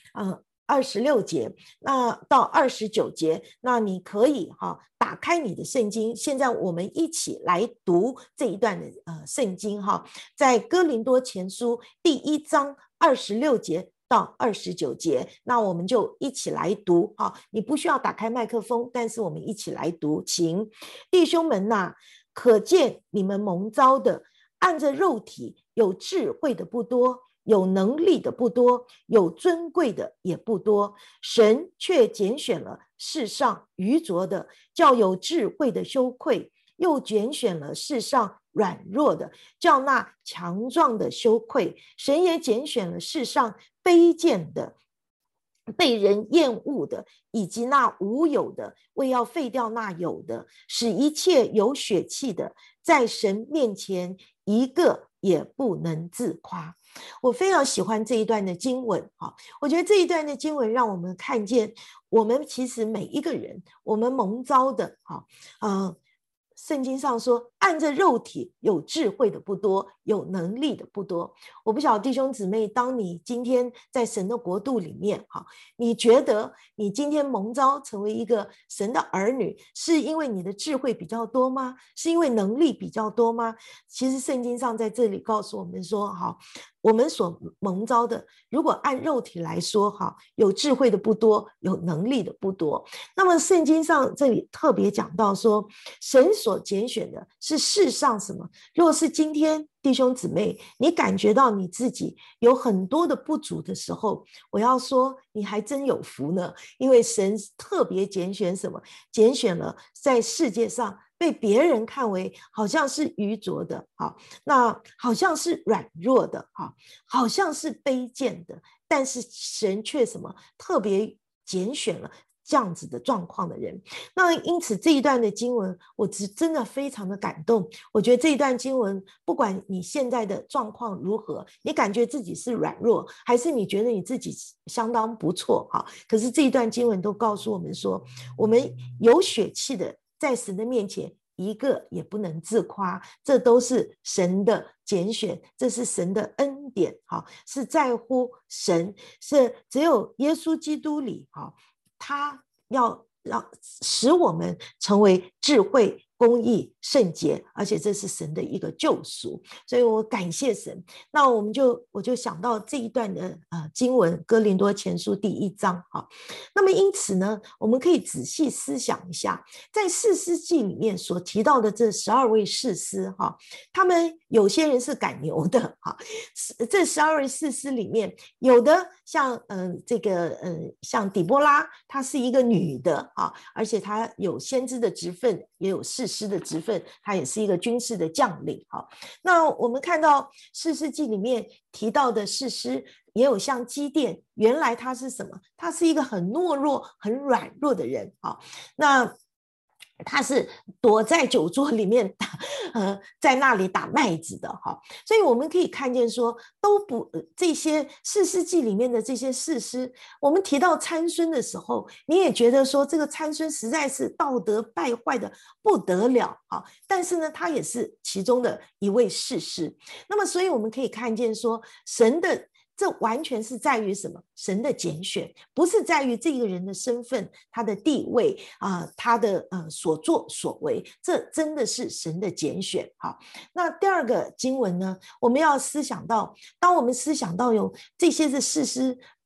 26节那到29节，那你可以打开你的圣经。现在我们一起来读这一段的圣经在哥林多前书第1章26节到29节，那我们就一起来读你不需要打开麦克风，但是我们一起来读。请弟兄们可见你们蒙召的，按着肉体有智慧的不多，有能力的不多，有尊贵的也不多，神却拣选了世上愚拙的，叫有智慧的羞愧，又拣选了世上软弱的，叫那强壮的羞愧。神也拣选了世上卑贱的，被人厌恶的，以及那无有的，为要废掉那有的，使一切有血气的在神面前一个也不能自夸。我非常喜欢这一段的经文。我觉得这一段的经文让我们看见，我们其实每一个人，我们蒙召的圣经上说，按着肉体有智慧的不多，有能力的不多。我不晓得弟兄姊妹，当你今天在神的国度里面，你觉得你今天蒙召成为一个神的儿女，是因为你的智慧比较多吗？是因为能力比较多吗？其实圣经上在这里告诉我们说，我们所蒙召的，如果按肉体来说，有智慧的不多，有能力的不多。那么圣经上这里特别讲到说，神所拣选的是世上什么？如果是今天弟兄姊妹，你感觉到你自己有很多的不足的时候，我要说你还真有福呢，因为神特别拣选什么？拣选了在世界上被别人看为好像是愚拙的，那好像是软弱的，好像是卑贱的，但是神却什么？特别拣选了这样子的状况的人。那因此这一段的经文，我真的非常的感动。我觉得这一段经文，不管你现在的状况如何，你感觉自己是软弱，还是你觉得你自己相当不错，可是这一段经文都告诉我们说，我们有血气的在神的面前一个也不能自夸，这都是神的拣选，这是神的恩典，是在乎神，是只有耶稣基督里，他要使我们成为智慧、公义、圣洁，而且这是神的一个救赎，所以我感谢神。那我就想到这一段的经文，哥林多前书第1章。那么因此呢，我们可以仔细思想一下，在士师记里面所提到的这12位士师，他们有些人是赶牛的，这12位士师里面，有的像像底波拉，她是一个女的，而且她有先知的职分，也有士师的职分，她也是一个军事的将领。那我们看到士师记里面提到的士师，也有像基甸，原来他是什么？他是一个很懦弱、很软弱的人。那他是躲在酒桌里面在那里打麦子的。所以我们可以看见说，这些士师记里面的这些士师，我们提到参孙的时候，你也觉得说这个参孙实在是道德败坏的不得了，但是呢，他也是其中的一位士师。那么所以我们可以看见说，神的这完全是在于什么？神的拣选，不是在于这个人的身份、他的地位他的所作所为，这真的是神的拣选。好，那第二个经文呢，我们要思想到，当我们思想到有这些的士师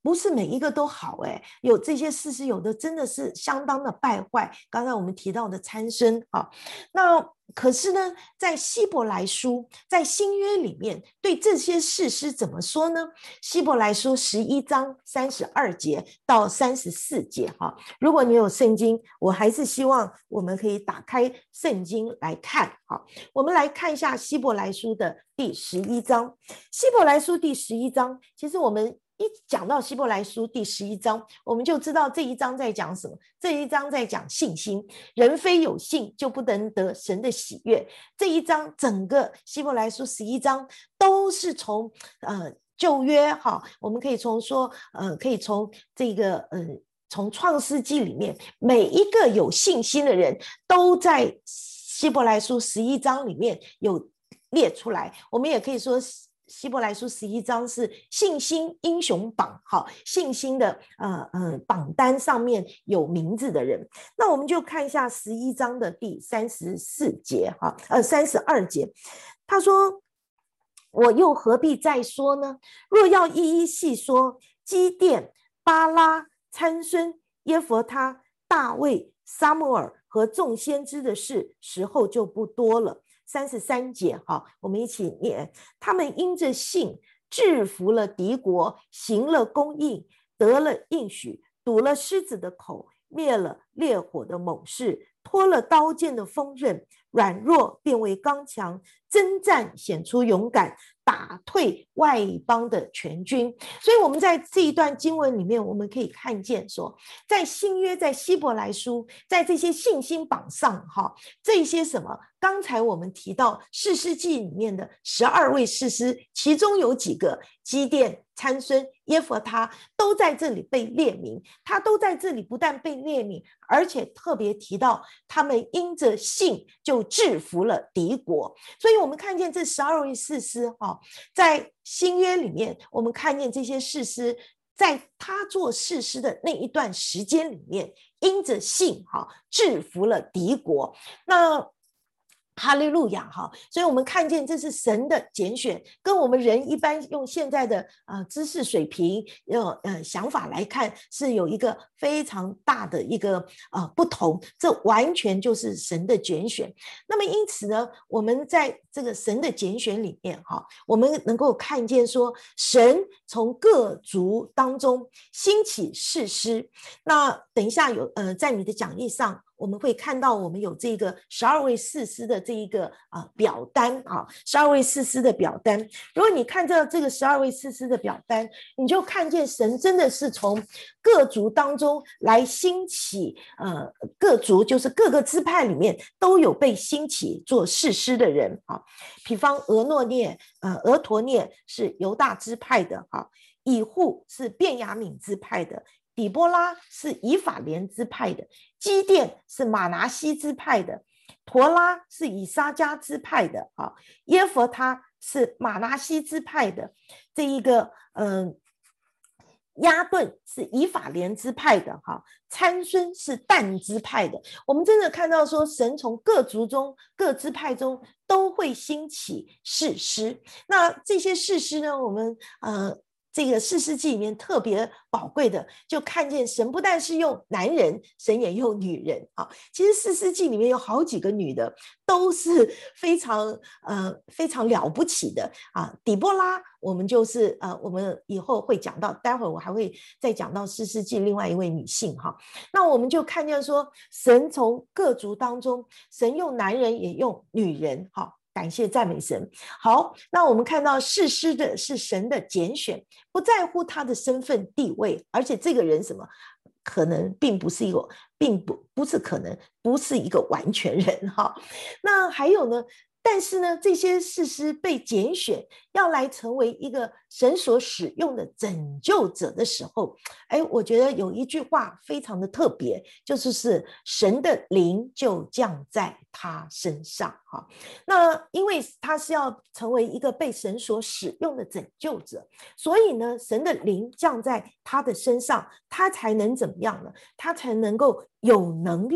不是每一个都好，有这些事实有的真的是相当的败坏，刚才我们提到的参孙啊，那可是呢，在希伯来书，在新约里面对这些士师怎么说呢？希伯来书11章32节到34节哈。如果你有圣经，我还是希望我们可以打开圣经来看。好，我们来看一下希伯来书的第11章。希伯来书第11章，其实我们一讲到希伯来书第11章，我们就知道这一章在讲什么。这一章在讲信心，人非有信就不能得神的喜悦。这一章整个希伯来书11章都是从旧约哈，我们可以从这个从创世纪里面每一个有信心的人都在希伯来书11章里面有列出来。我们也可以说希伯来书11章是信心英雄榜，好，信心的榜单上面有名字的人。那我们就看一下11章的第34节哈，32节，他说：“我又何必再说呢？若要一一细说，基甸、巴拉、参孙、耶弗他、大卫、撒母耳和众先知的事，时候就不多了。”33节，好，我们一起念：他们因着信制服了敌国，行了公义，得了应许，堵了狮子的口，灭了烈火的猛士，脱了刀剑的锋刃，软弱变为刚强，征战显出勇敢，打退外邦的全军。所以我们在这一段经文里面，我们可以看见说，在新约，在希伯来书，在这些信心榜上哈，这些什么，刚才我们提到士师记里面的12位士师，其中有几个基甸、参孙、耶弗他都在这里被列名，他都在这里不但被列名，而且特别提到他们因着信就制服了敌国。所以我们看见这12位士师在新约里面，我们看见这些士师在他做士师的那一段时间里面，因着信制服了敌国。那哈利路亚哈！所以我们看见这是神的拣选，跟我们人一般用现在的知识水平想法来看，是有一个非常大的一个不同。这完全就是神的拣选。那么因此呢，我们在这个神的拣选里面哈，我们能够看见说，神从各族当中兴起士师。那等一下在你的讲义上，我们会看到我们有这个12位士师的这一个表单啊，12位士师的表单。如果你看这个12位士师的表单，你就看见神真的是从各族当中来兴起，各族就是各个支派里面都有被兴起做士师的人啊。比方俄陀聶是犹大支派的啊，以户是便雅悯支派的，底波拉是以法莲支派的，基甸是马拿西支派的，陀拉是以撒迦支派的，耶弗他是马拿西支派的，这一个亚顿是以法莲支派的，参孙是但支派的。我们真的看到说，神从各族中各支派中都会兴起士师。那这些士师呢，我们这个士师记里面特别宝贵的，就看见神不但是用男人，神也用女人啊。其实士师记里面有好几个女的，都是非常了不起的啊。底波拉，我们就是我们以后会讲到，待会儿我还会再讲到士师记另外一位女性哈。那我们就看见说，神从各族当中，神用男人也用女人哈。感谢赞美神。好，那我们看到士师的是神的拣选，不在乎他的身份地位，而且这个人什么可能并不是一个，不是一个完全人哈。那还有呢？但是呢，这些士师被拣选要来成为一个神所使用的拯救者的时候，我觉得有一句话非常的特别，就是神的灵就降在他身上哈。那因为他是要成为一个被神所使用的拯救者，所以呢，神的灵降在他的身上，他才能怎么样呢？他才能够有能力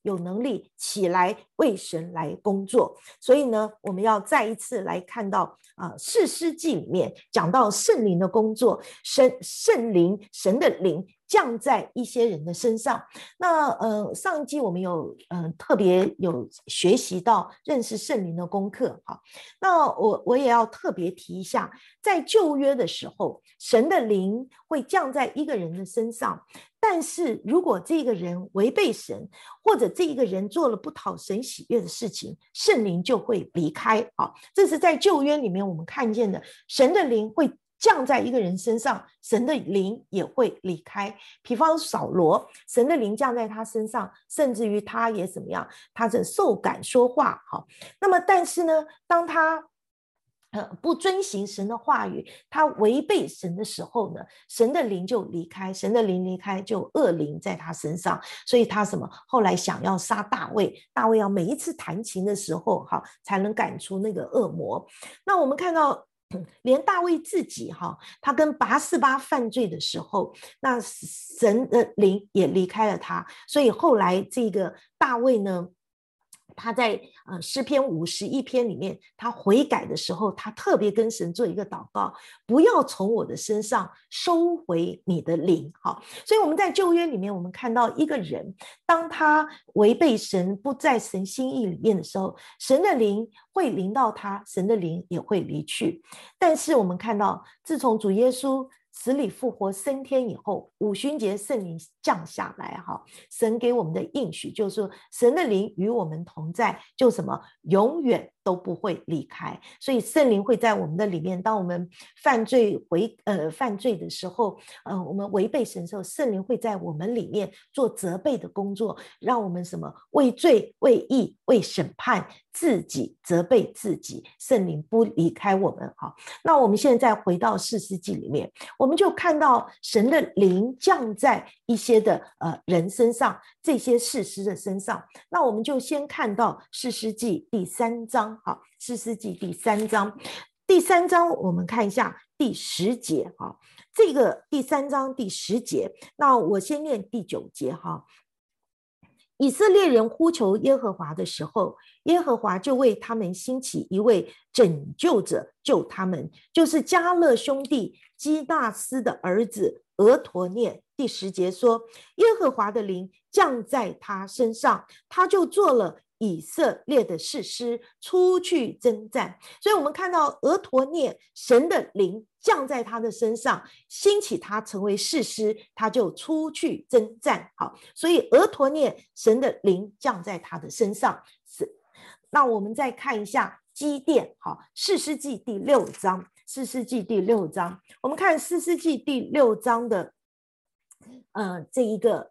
有能力起来为神来工作。所以呢，我们要再一次来看到士师记里面讲到圣灵的工作，圣灵，神的灵降在一些人的身上。那上一季我们有特别有学习到认识圣灵的功课。好，那我也要特别提一下，在旧约的时候，神的灵会降在一个人的身上，但是如果这个人违背神，或者这个人做了不讨神喜悦的事情，圣灵就会离开。这是在旧约里面我们看见的，神的灵会降在一个人身上，神的灵也会离开。比方扫罗，神的灵降在他身上，甚至于他也怎么样，他的受感说话。那么但是呢，当他不遵行神的话语，他违背神的时候呢，神的灵就离开，神的灵离开就恶灵在他身上，所以他什么后来想要杀大卫，大卫要每一次弹琴的时候才能赶出那个恶魔。那我们看到连大卫自己他跟拔示巴犯罪的时候，那神的灵也离开了他，所以后来这个大卫呢，他在诗篇51篇里面，他悔改的时候，他特别跟神做一个祷告，不要从我的身上收回你的灵。所以我们在旧约里面，我们看到一个人，当他违背神，不在神心意里面的时候，神的灵会临到他，神的灵也会离去。但是我们看到，自从主耶稣死里复活升天以后，五旬节圣灵降下来，神给我们的应许就是说，神的灵与我们同在，就什么永远都不会离开。所以圣灵会在我们的里面，当我们犯罪的时候，我们违背神的时候，圣灵会在我们里面做责备的工作，让我们什么为罪为义为审判自己，责备自己，圣灵不离开我们。那我们现在回到士师记里面，我们就看到神的灵降在一些的人身上，这些士师的身上。那我们就先看到士师记第3章。士师记第3章，第3章我们看一下第10节。这个第3章第10节，那我先念第9节。以色列人呼求耶和华的时候，耶和华就为他们兴起一位拯救者救他们，就是迦勒兄弟基纳斯的儿子俄陀聶。第10节说，耶和华的灵降在他身上，他就做了以色列的士师，出去征战。所以我们看到俄陀聶，神的灵降在他的身上，兴起他成为士师，他就出去征战。所以俄陀聶，神的灵降在他的身上。那我们再看一下基甸。士师记第6章，士师记第6章，我们看士师记第6章的这一个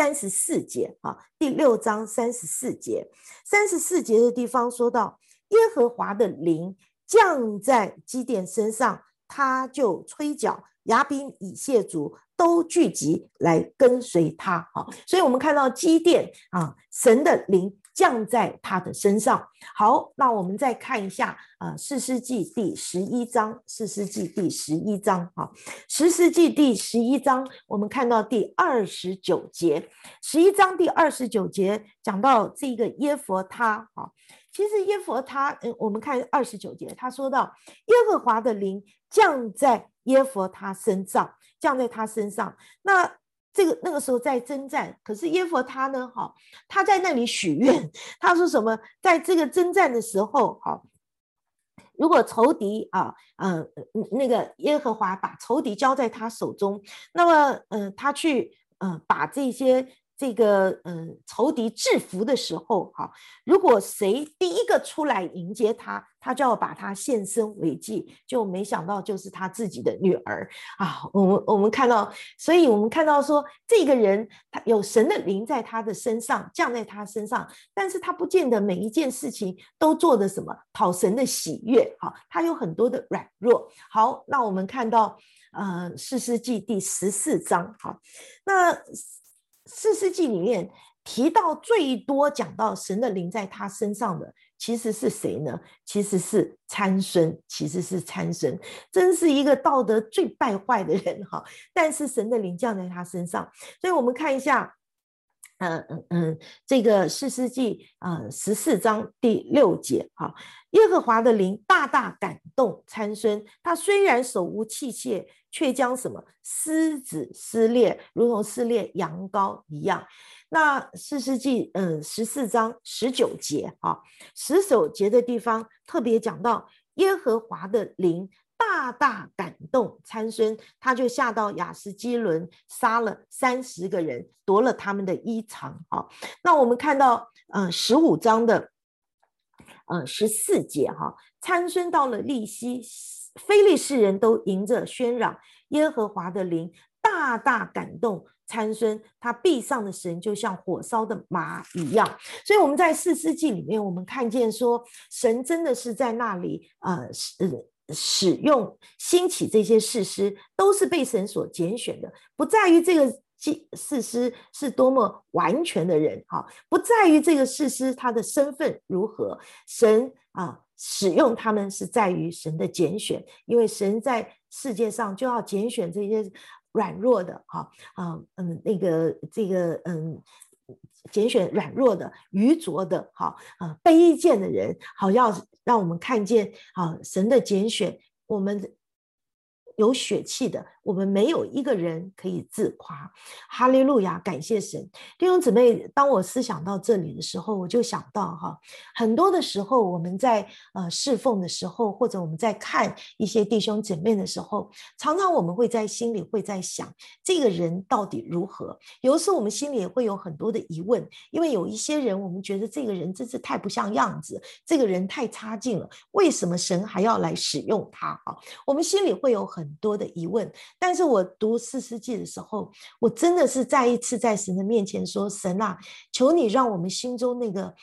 34节。第6章34节，34节的地方说到，耶和华的灵降在基甸身上，他就吹角，亚比以谢族都聚集来跟随他。所以我们看到基甸神的灵降在他的身上。好，那我们再看一下士师记第11章，士师记第11章。士师记第11章，我们看到第29节，11章第29节讲到这个耶弗他。其实耶弗他我们看29节，他说到耶和华的灵降在耶弗他身上，降在他身上。那个时候在征战，可是耶弗他呢，他在那里许愿，他说什么？在这个征战的时候，如果仇敌那个耶和华把仇敌交在他手中，那么他去把这个仇敌制服的时候，如果谁第一个出来迎接他，他就要把他献身为祭，就没想到就是他自己的女儿。我们看到，所以我们看到说，这个人他有神的灵在他的身上，降在他身上，但是他不见得每一件事情都做的什么讨神的喜悦。他有很多的软弱。好，那我们看到士师记第14章。那士师记里面提到最多讲到神的灵在他身上的，其实是谁呢？其实是参孙，真是一个道德最败坏的人。但是神的灵降在他身上。所以我们看一下这个士师记14章第6节耶和华的灵大大感动参孙，他虽然手无器械，却将什么狮子撕裂，如同撕裂羊羔一样。那士师记14章19节19节的地方特别讲到耶和华的灵大大感动参孙，他就下到亚斯基伦，杀了30个人，夺了他们的衣裳。那我们看到15章的14节参孙到了利希，非利士人都迎着喧嚷，耶和华的灵大大感动参孙，他臂上的神就像火烧的麻一样。所以我们在士师记里面，我们看见说神真的是在那里使用兴起这些士师，都是被神所拣选的，不在于这个士师是多么完全的人，不在于这个士师他的身份如何，神使用他们是在于神的拣选，因为神在世界上就要拣选这些软弱的拣选软弱的、愚拙的、卑贱的人，好要让我们看见神的拣选，我们有血气的，我们没有一个人可以自夸。哈利路亚，感谢神。弟兄姊妹，当我思想到这里的时候，我就想到很多的时候我们在侍奉的时候，或者我们在看一些弟兄姐妹的时候，常常我们会在心里会在想这个人到底如何。有的时候我们心里也会有很多的疑问，因为有一些人我们觉得这个人真是太不像样子，这个人太差劲了，为什么神还要来使用他？我们心里会有很多的疑问。但是我读士师记的时候，我真的是再一次在神的面前说，神啊，求你让我们心中那个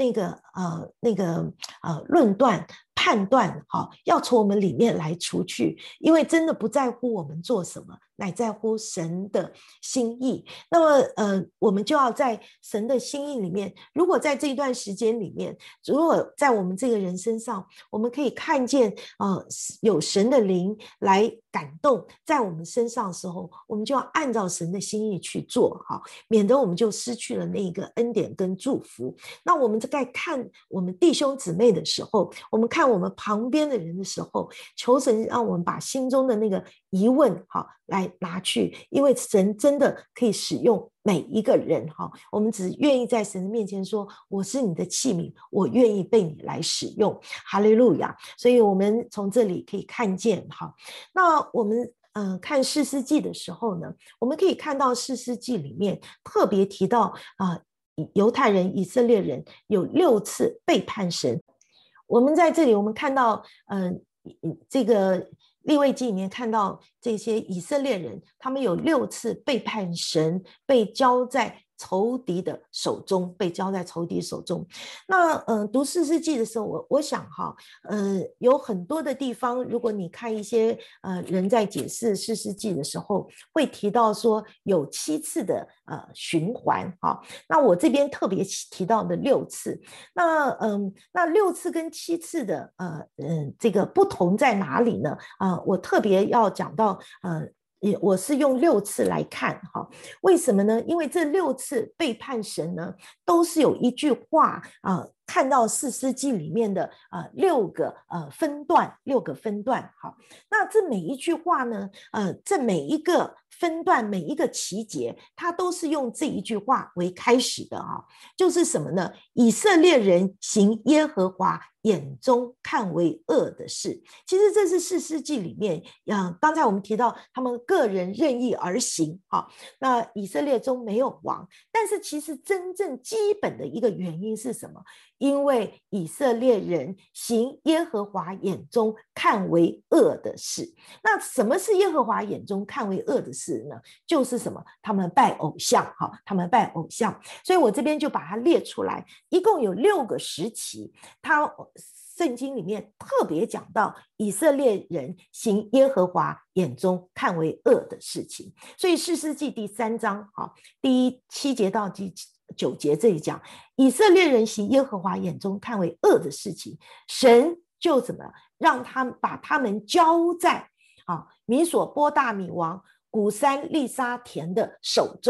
论断判断要从我们里面来除去，因为真的不在乎我们做什么，乃在乎神的心意。那么我们就要在神的心意里面，如果在这一段时间里面，如果在我们这个人身上，我们可以看见有神的灵来感动在我们身上的时候，我们就要按照神的心意去做，免得我们就失去了那一个恩典跟祝福。那我们在看我们弟兄姊妹的时候，我们看我们旁边的人的时候，求神让我们把心中的那个疑问来拿去，因为神真的可以使用每一个人，我们只愿意在神的面前说，我是你的器皿，我愿意被你来使用。哈利路亚。所以我们从这里可以看见，那我们看士师记的时候呢，我们可以看到士师记里面特别提到犹太人、以色列人有6次背叛神。我们在这里我们看到这个利未记里面看到这些以色列人，他们有6次背叛神，被交在仇敌的手中，被交在仇敌手中。那读士师记的时候，我想有很多的地方，如果你看一些人在解释士师记的时候，会提到说有7次的循环。那我这边特别提到的6次，那6次跟7次的这个不同在哪里呢？我特别要讲到我是用6次来看为什么呢？因为这6次背叛神呢，都是有一句话看到士师记里面的6个分段好，那这每一句话呢这每一个分段每一个期节，它都是用这一句话为开始的就是什么呢？以色列人行耶和华眼中看为恶的事。其实这是士师记里面刚才我们提到他们个人任意而行那以色列中没有王，但是其实真正基本的一个原因是什么？因为以色列人行耶和华眼中看为恶的事。那什么是耶和华眼中看为恶的事呢？就是什么？他们拜偶像他们拜偶像。所以我这边就把它列出来，一共有6个时期，圣经里面特别讲到以色列人行耶和华眼中看为恶的事情。所以士师记第3章第7节到第9节这里讲，以色列人行耶和华眼中看为恶的事情，神就怎么让他们把他们交在米索波大米王古珊利沙田的手中，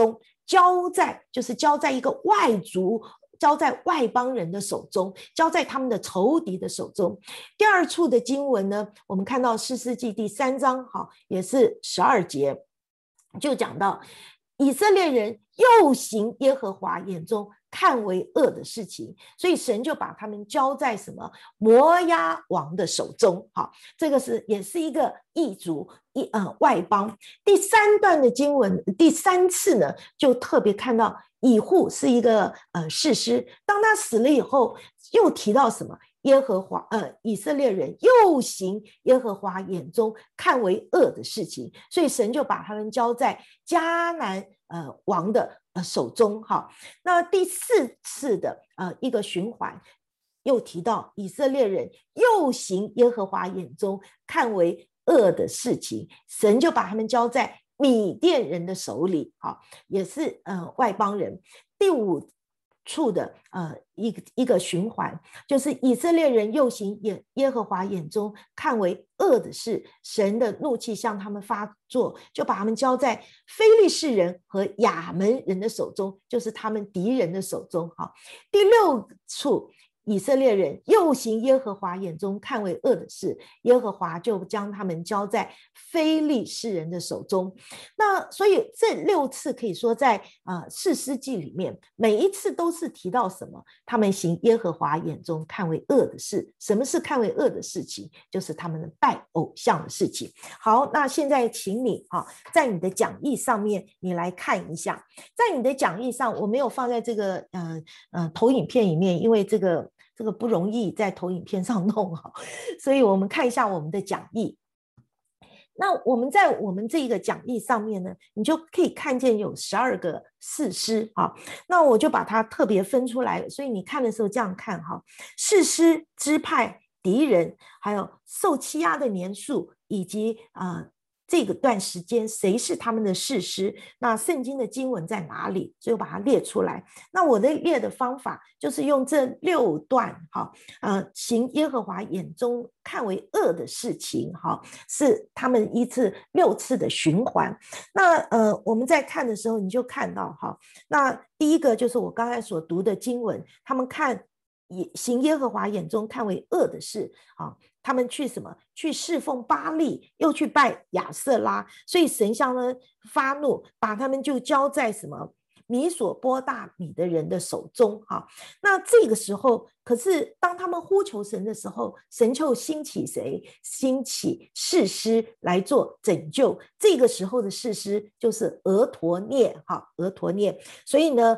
就是交在一个外族，交在外邦人的手中，交在他们的仇敌的手中。第二处的经文呢，我们看到士师记第3章，也是12节，就讲到以色列人又行耶和华眼中看为恶的事情，所以神就把他们交在什么摩押王的手中。这个也是一个异族外邦。第3段的经文第3次呢，就特别看到以户是一个士师，当他死了以后，又提到什么以色列人又行耶和华眼中看为恶的事情，所以神就把他们交在迦南王的手中。那第4次的一个循环又提到以色列人又行耶和华眼中看为恶的事情，神就把他们交在米甸人的手里，也是外邦人。第5处的一个循环，就是以色列人又行耶和华眼中看为恶的事，神的怒气向他们发作，就把他们交在非利士人和亚门人的手中，就是他们敌人的手中。第6处，以色列人又行耶和华眼中看为恶的事，耶和华就将他们交在非利士人的手中。那所以这6次可以说在士师记里面，每一次都是提到什么？他们行耶和华眼中看为恶的事。什么是看为恶的事情？就是他们拜偶像的事情。好，那现在请你在你的讲义上面你来看一下，在你的讲义上我没有放在这个投影片里面，因为这个不容易在投影片上弄好，所以我们看一下我们的讲义。那我们在我们这个讲义上面呢，你就可以看见有12个士师。那我就把它特别分出来，所以你看的时候这样看，士师、支派、敌人，还有受欺压的年数，以及这个段时间谁是他们的士师，那圣经的经文在哪里，所以我把它列出来。那我的列的方法就是用这6段行耶和华眼中看为恶的事情，是他们6次的循环。那我们在看的时候你就看到那第一个就是我刚才所读的经文，他们行耶和华眼中看为恶的事，他们去什么？去侍奉巴力，又去拜亚瑟拉，所以神向呢发怒，把他们就交在什么米所波大米的人的手中。那这个时候，可是当他们呼求神的时候，神就兴起谁？兴起士师来做拯救。这个时候的士师就是俄陀聶，俄陀聶。所以呢，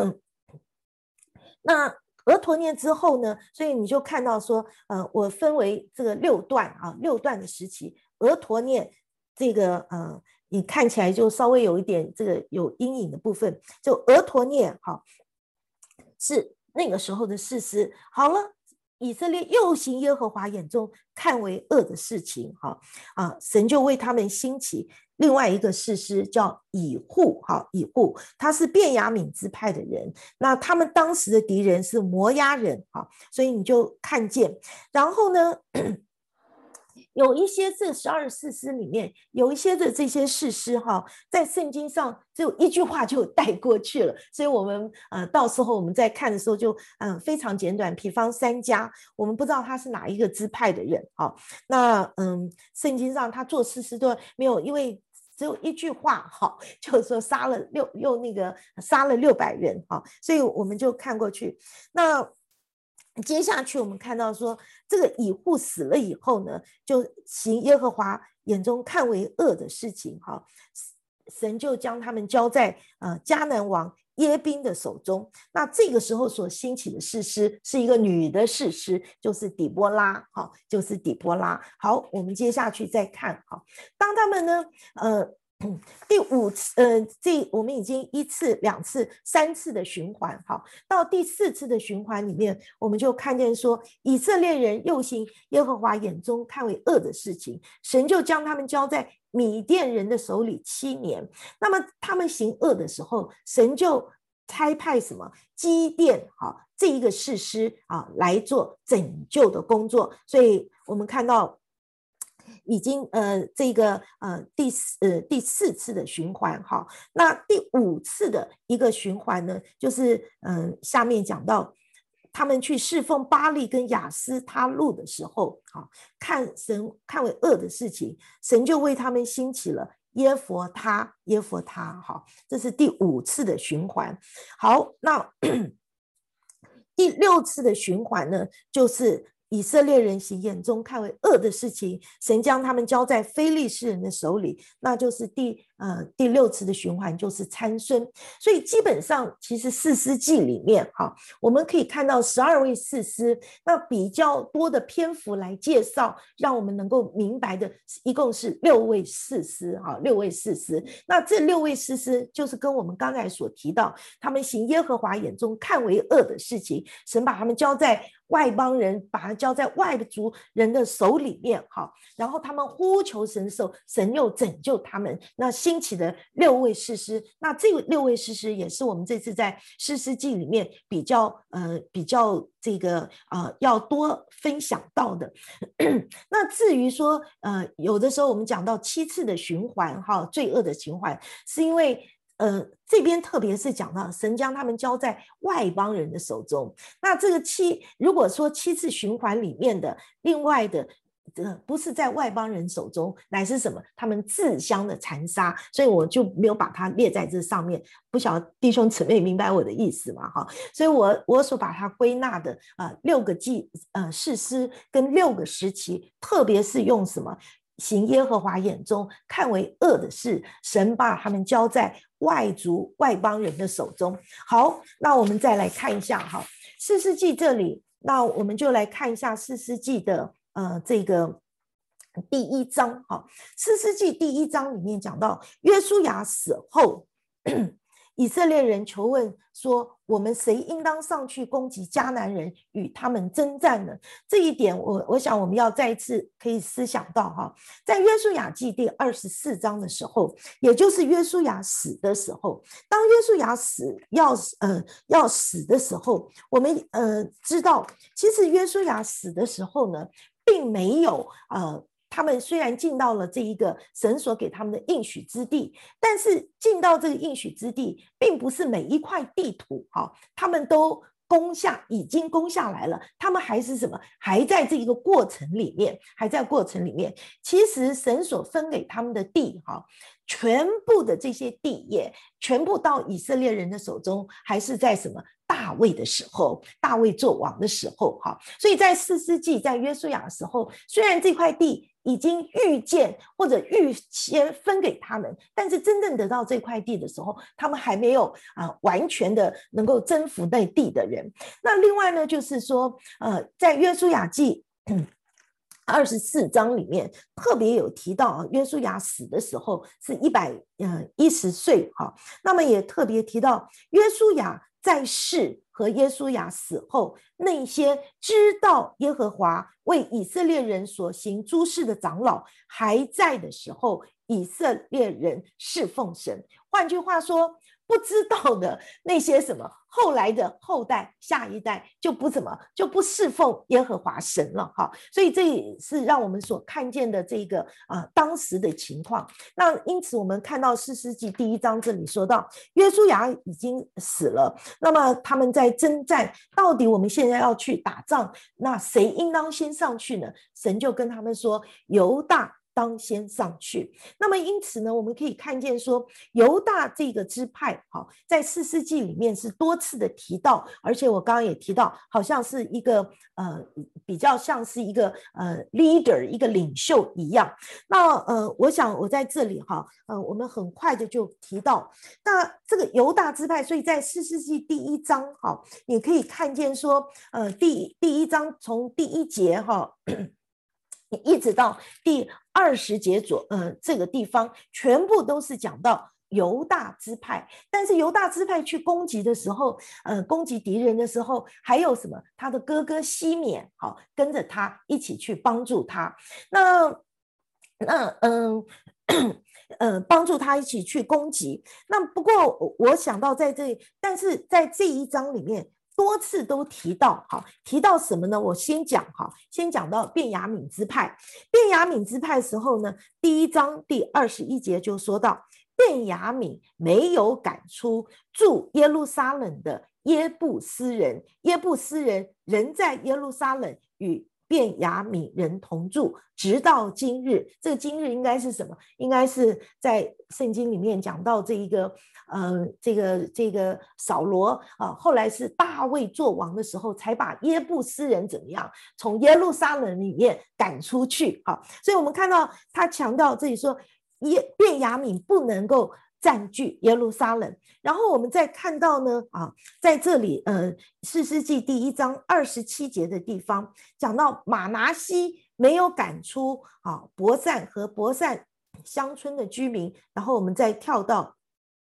那俄陀聶之后呢，所以你就看到说，我分为这个6段6段的时期。俄陀聶这个你看起来就稍微有一点这个有阴影的部分，就俄陀聶是那个时候的士师。好了，以色列又行耶和华眼中看为恶的事情，神就为他们兴起另外一个士师叫以户，他是便雅悯支派的人。那他们当时的敌人是摩押人，所以你就看见，然后呢有一些这12士师里面有一些的这些士师在圣经上只有一句话就带过去了，所以我们到时候我们在看的时候就非常简短。比方3家，我们不知道他是哪一个支派的人，那圣经上他做士师都没有，因为只有一句话，就是说杀了600人，所以我们就看过去。那接下去我们看到说，这个以户死了以后呢，就行耶和华眼中看为恶的事情，神就将他们交在迦南王耶宾的手中。那这个时候所兴起的士师是一个女的士师，就是底波拉，就是底波拉。好，我们接下去再看，当他们呢第5次我们已经1次、2次、3次的循环，到第4次的循环里面，我们就看见说，以色列人又行耶和华眼中看为恶的事情，神就将他们交在米甸人的手里7年。那么他们行恶的时候，神就差派什么基甸这一个士师来做拯救的工作。所以我们看到已经这个第四次的循环哈。那第5次的一个循环呢，就是下面讲到他们去侍奉巴力跟亚斯他路的时候，看神看为恶的事情，神就为他们兴起了耶弗他，好，这是第5次的循环。好，那第6次的循环呢，就是以色列人行眼中看为恶的事情，神将他们交在非利士人的手里，那就是第6次的循环，就是参孙。所以基本上其实士师记里面我们可以看到12位士师，那比较多的篇幅来介绍，让我们能够明白的一共是6位士师，6位士师。那这6位士师就是跟我们刚才所提到，他们行耶和华眼中看为恶的事情，神把他们交在外邦人，把他交在外族人的手里面，然后他们呼求神的时候，神又拯救他们，那兴起的6位士师。那这6位士师也是我们这次在士师记里面比较这个要多分享到的。那至于说有的时候我们讲到7次的循环罪恶的循环，是因为这边特别是讲到神将他们交在外邦人的手中。那这个如果说7次循环里面的另外的不是在外邦人手中，乃是什么？他们自相的残杀，所以我就没有把它列在这上面。不晓得弟兄姊妹明白我的意思吗？所以我所把它归纳的6个士师跟6个时期，特别是用什么？行耶和华眼中看为恶的事，神把他们交在外族外邦人的手中。好，那我们再来看一下士师记这里，那我们就来看一下士师记的这个第1章。士师记第1章里面讲到约书亚死后以色列人求问说，我们谁应当上去攻击迦南人，与他们征战呢？这一点我想我们要再一次可以思想到在约书亚记第24章的时候，也就是约书亚死的时候，当约书亚要死的时候，我们知道其实约书亚死的时候呢，并没有他们虽然进到了这一个神所给他们的应许之地，但是进到这个应许之地，并不是每一块地图他们都已经攻下来了，他们还是什么？还在这一个过程里面，其实神所分给他们的地全部的这些地业，全部到以色列人的手中，还是在什么？大卫的时候，大卫做王的时候所以在士师记在约书亚的时候，虽然这块地已经预见或者预先分给他们，但是真正得到这块地的时候，他们还没有完全的能够征服那地的人。那另外呢，就是说在约书亚记24章里面特别有提到约书亚死的时候是110岁那么也特别提到约书亚在世和约书亚死后，那些知道耶和华为以色列人所行诸事的长老还在的时候，以色列人侍奉神。换句话说，不知道的那些什么后来的后代下一代就不侍奉耶和华神了所以这也是让我们所看见的这个当时的情况。那因此我们看到士师记第1章这里说到约书亚已经死了，那么他们在征战，到底我们现在要去打仗，那谁应当先上去呢？神就跟他们说，犹大当先上去。那么因此呢，我们可以看见说犹大这个支派在士师记里面是多次的提到，而且我刚刚也提到好像是一个比较像是一个leader 一个领袖一样。那我想我在这里我们很快的就提到那这个犹大支派，所以在士师记第1章你可以看见说第1章从第1节一直到第20节这个地方全部都是讲到犹大支派。但是犹大支派去攻击的时候攻击敌人的时候，还有什么？他的哥哥西缅跟着他一起去帮助他。帮助他一起去攻击。那不过我想到在这里，但是在这1章里面多次都提到，好，提到什么呢？我先讲到便雅悯支派。便雅悯支派的时候呢，第1章第21节就说到，便雅悯没有赶出住耶路撒冷的耶布斯人，耶布斯人仍在耶路撒冷与便雅悯人同住，直到今日。这个今日应该是什么？应该是在圣经里面讲到这个扫罗后来是大卫做王的时候，才把耶布斯人怎么样从耶路撒冷里面赶出去。所以我们看到他强调这里说，便雅悯不能够占据耶路撒冷。然后我们再看到呢，在这里士师记第1章27节的地方讲到马拿西没有赶出伯散和伯散乡村的居民。然后我们再跳到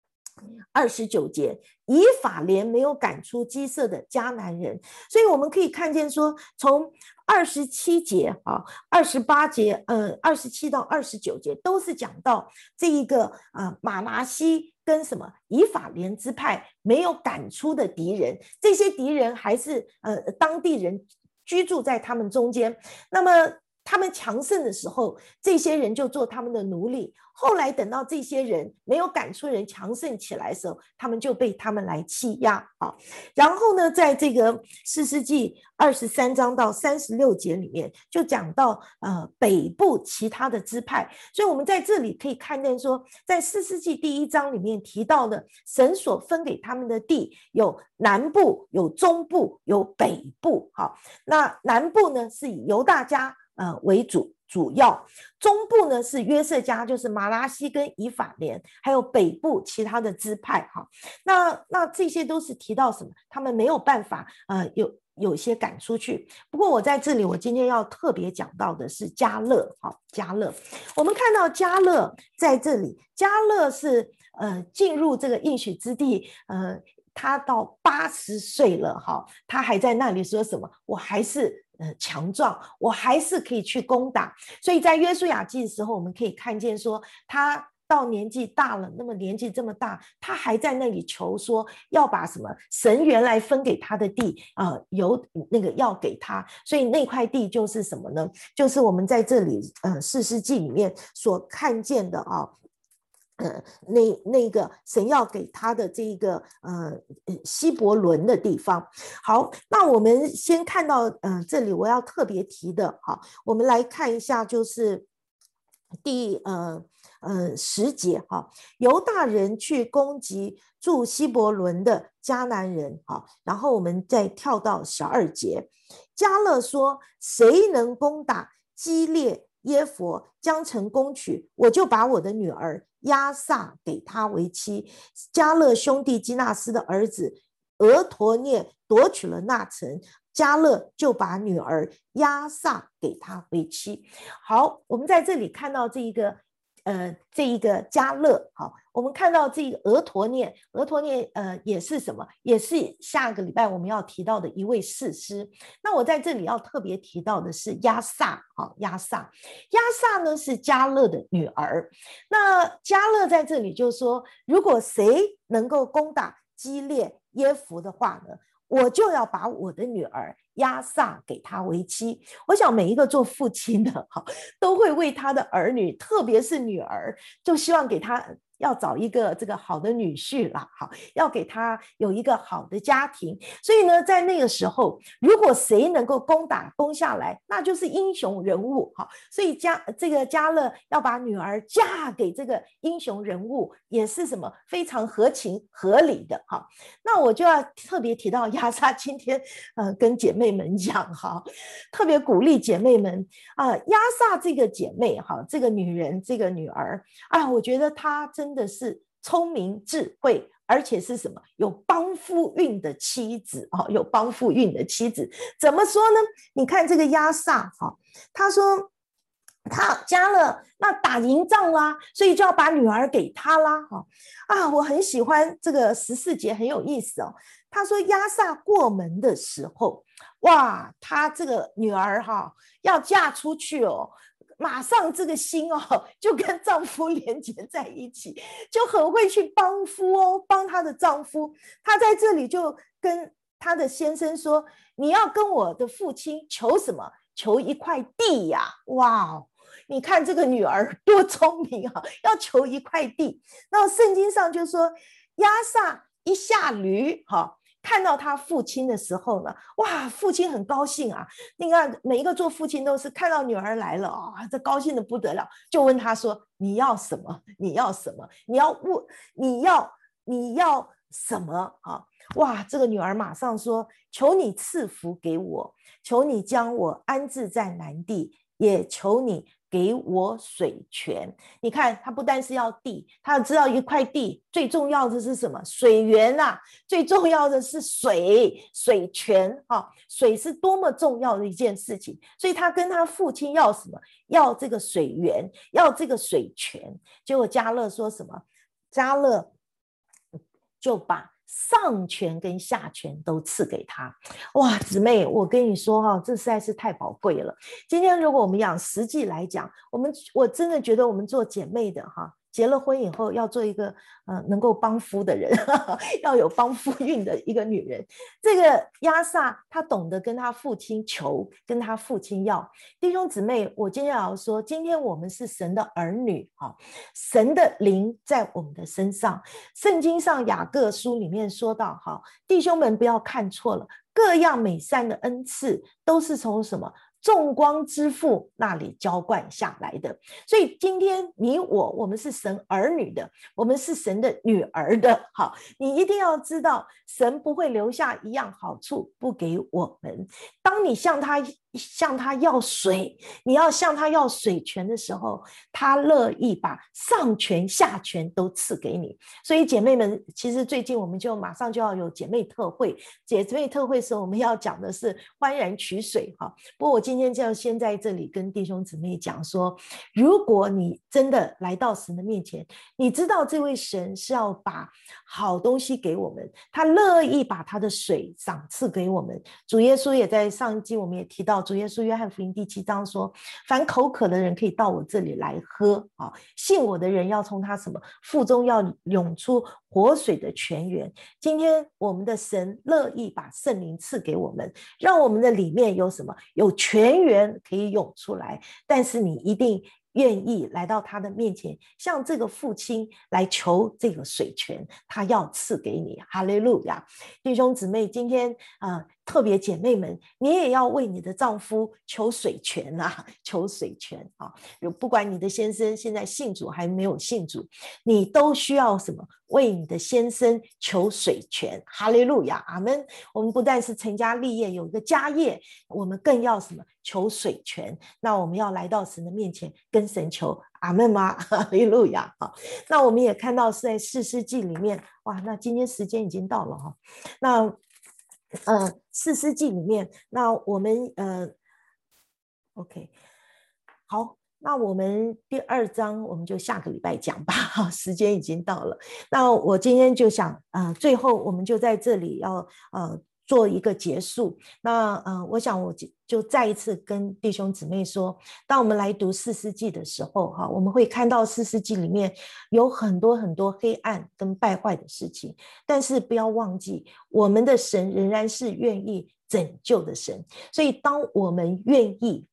29节，以法莲没有赶出基色的迦南人。所以我们可以看见说，从27节28节27到29节都是讲到这一个马拿西跟什么以法莲支派没有赶出的敌人，这些敌人还是当地人居住在他们中间。那么他们强盛的时候，这些人就做他们的奴隶。后来等到这些人没有赶出人强盛起来的时候，他们就被他们来欺压。然后呢，在这个士师记23章到36节里面就讲到北部其他的支派。所以我们在这里可以看见说，在士师记第1章里面提到的神所分给他们的地有南部、有中部、有北部。那南部呢是以犹大家为主要，中部呢是约瑟家，就是马拉西跟以法莲，还有北部其他的支派。那这些都是提到什么？他们没有办法有些赶出去。不过我在这里，我今天要特别讲到的是迦勒。迦勒，我们看到迦勒在这里，迦勒是进入这个应许之地，他到80岁了，他还在那里说什么？我还是强壮，我还是可以去攻打。所以在约书亚记的时候，我们可以看见说，他到年纪大了，那么年纪这么大，他还在那里求说要把什么神原来分给他的地由那个要给他。所以那块地就是什么呢？就是我们在这里士师记里面所看见的那个神要给他的这个希伯伦的地方。好，那我们先看到这里我要特别提的，我们来看一下，就是第10节，犹大人去攻击住希伯伦的迦南人。然后我们再跳到12节，迦勒说，谁能攻打基列耶弗，将城攻取，我就把我的女儿押撒给他为妻。迦勒兄弟基纳斯的儿子俄陀聶夺取了那城，迦勒就把女儿押撒给他为妻。好，我们在这里看到这一个迦勒。我们看到这个俄陀聶也是什么？也是下个礼拜我们要提到的一位士师。那我在这里要特别提到的是押撒。押撒呢是迦勒的女儿。那迦勒在这里就说，如果谁能够攻打基列耶弗的话呢，我就要把我的女儿押撒给他为妻。我想每一个做父亲的都会为他的儿女，特别是女儿，就希望给他要找一个这个好的女婿啦，要给他有一个好的家庭。所以呢，在那个时候，如果谁能够攻下来，那就是英雄人物。所以这个迦勒要把女儿嫁给这个英雄人物，也是什么非常合情合理的。那我就要特别提到押撒，今天跟姐妹们讲，特别鼓励姐妹们押撒这个姐妹，这个女人，这个女儿我觉得她真的是聪明智慧，而且是什么？有帮夫运的妻子。有帮夫运的妻子怎么说呢？你看这个押撒，他说他迦勒那打赢仗啦，所以就要把女儿给他啦。我很喜欢这个14节，很有意思哦。他说押撒过门的时候，哇，他这个女儿要嫁出去哦，马上这个心就跟丈夫连结在一起，就很会去帮夫帮她的丈夫。她在这里就跟他的先生说，你要跟我的父亲求什么？求一块地呀！哇，你看这个女儿多聪明啊，要求一块地。那圣经上就说，亚萨一下驴，看到他父亲的时候呢，哇，父亲很高兴啊。你看每一个做父亲都是看到女儿来了啊，这高兴的不得了，就问他说：“你要什么？你要什么？你要什么啊？”哇，这个女儿马上说：“求你赐福给我，求你将我安置在南地，也求你给我水泉。”你看，他不但是要地，他要知道一块地最重要的是什么？水源啊，最重要的是水泉啊，水是多么重要的一件事情。所以他跟他父亲要什么？要这个水源，要这个水泉。结果迦勒说什么？迦勒就把上泉跟下泉都赐给他。哇，姊妹，我跟你说这实在是太宝贵了。今天如果我们讲实际来讲，我真的觉得我们做姐妹的结了婚以后要做一个能够帮夫的人，要有帮夫运的一个女人。这个亚萨她懂得跟她父亲求，跟她父亲要。弟兄姊妹，我今天要说，今天我们是神的儿女，神的灵在我们的身上。圣经上雅各书里面说到，弟兄们不要看错了，各样美善的恩赐都是从什么？众光之父那里浇灌下来的。所以今天你我们是神儿女的，我们是神的女儿的。好，你一定要知道，神不会留下一样好处不给我们。当你向他要水，你要向他要水泉的时候，他乐意把上泉下泉都赐给你。所以姐妹们，其实最近我们就马上就要有姐妹特会。姐妹特会时候我们要讲的是欢然取水。不过我今天就要先在这里跟弟兄姊妹讲说，如果你真的来到神的面前，你知道这位神是要把好东西给我们，他乐意把他的水赏赐给我们。主耶稣也在上一集我们也提到，主耶稣约翰福音第7章说，凡口渴的人可以到我这里来喝，信我的人要从他什么腹中要涌出活水的泉源。今天我们的神乐意把圣灵赐给我们，让我们的里面有什么？有泉源可以涌出来。但是你一定愿意来到他的面前，向这个父亲来求这个水泉，他要赐给你。哈利路亚！弟兄姊妹，今天特别姐妹们，你也要为你的丈夫求水泉啊，求水泉啊！不管你的先生现在信主还没有信主，你都需要什么？为你的先生求水泉。哈利路亚，阿们。我们不但是成家立业，有一个家业，我们更要什么？求水泉。那我们要来到神的面前，跟神求。阿们吗？哈利路亚。那我们也看到是在士师记里面，哇，那今天时间已经到了那士师记里面，那我们OK， 好，那我们第2章我们就下个礼拜讲吧，时间已经到了。那我今天就想最后我们就在这里要做一个结束。那我想我就再一次跟弟兄姊妹说，当我们来读士师记的时候我们会看到士师记里面有很多很多黑暗跟败坏的事情，但是不要忘记，我们的神仍然是愿意拯救的神。所以当我们愿意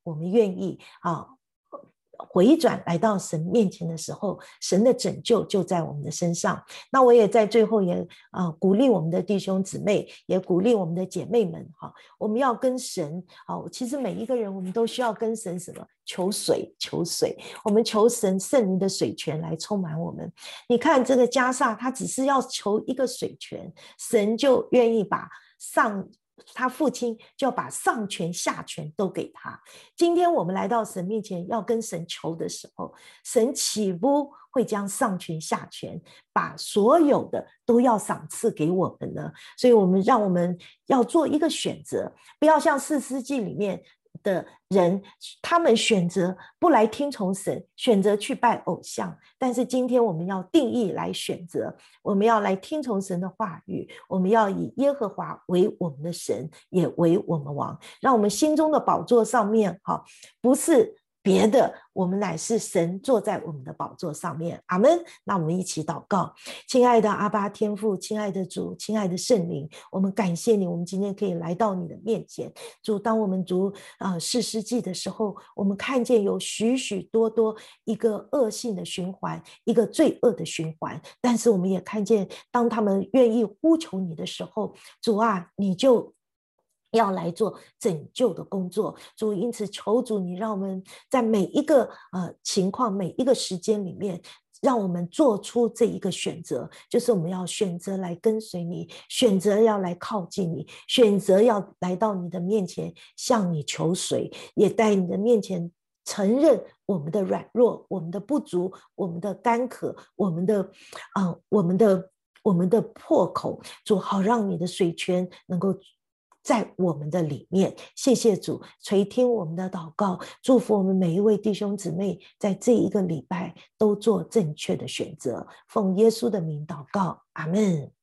回转来到神面前的时候，神的拯救就在我们的身上。那我也在最后也鼓励我们的弟兄姊妹，也鼓励我们的姐妹们我们要跟神其实每一个人我们都需要跟神什么？求水，求水。我们求神圣灵的水泉来充满我们。你看这个迦萨，他只是要求一个水泉，神就愿意把他父亲就要把上泉下泉都给他。今天我们来到神面前要跟神求的时候，神岂不会将上泉下泉把所有的都要赏赐给我们呢？所以让我们要做一个选择，不要像士师记里面的人，他们选择不来听从神，选择去拜偶像。但是今天我们要定义来选择，我们要来听从神的话语，我们要以耶和华为我们的神，也为我们王。让我们心中的宝座上面不是别的，我们乃是神坐在我们的宝座上面。阿们。那我们一起祷告。亲爱的阿爸天父，亲爱的主，亲爱的圣灵，我们感谢你，我们今天可以来到你的面前。主，当我们读士师记的时候，我们看见有许许多多一个恶性的循环，一个罪恶的循环，但是我们也看见当他们愿意呼求你的时候，主啊，你就要来做拯救的工作。主，因此求主你让我们在每一个情况，每一个时间里面，让我们做出这一个选择，就是我们要选择来跟随你，选择要来靠近你，选择要来到你的面前向你求水，也在你的面前承认我们的软弱，我们的不足，我们的干渴，我们的破口。主，好让你的水泉能够在我们的里面。谢谢主垂听我们的祷告，祝福我们每一位弟兄姊妹在这一个礼拜都做正确的选择。奉耶稣的名祷告，阿们。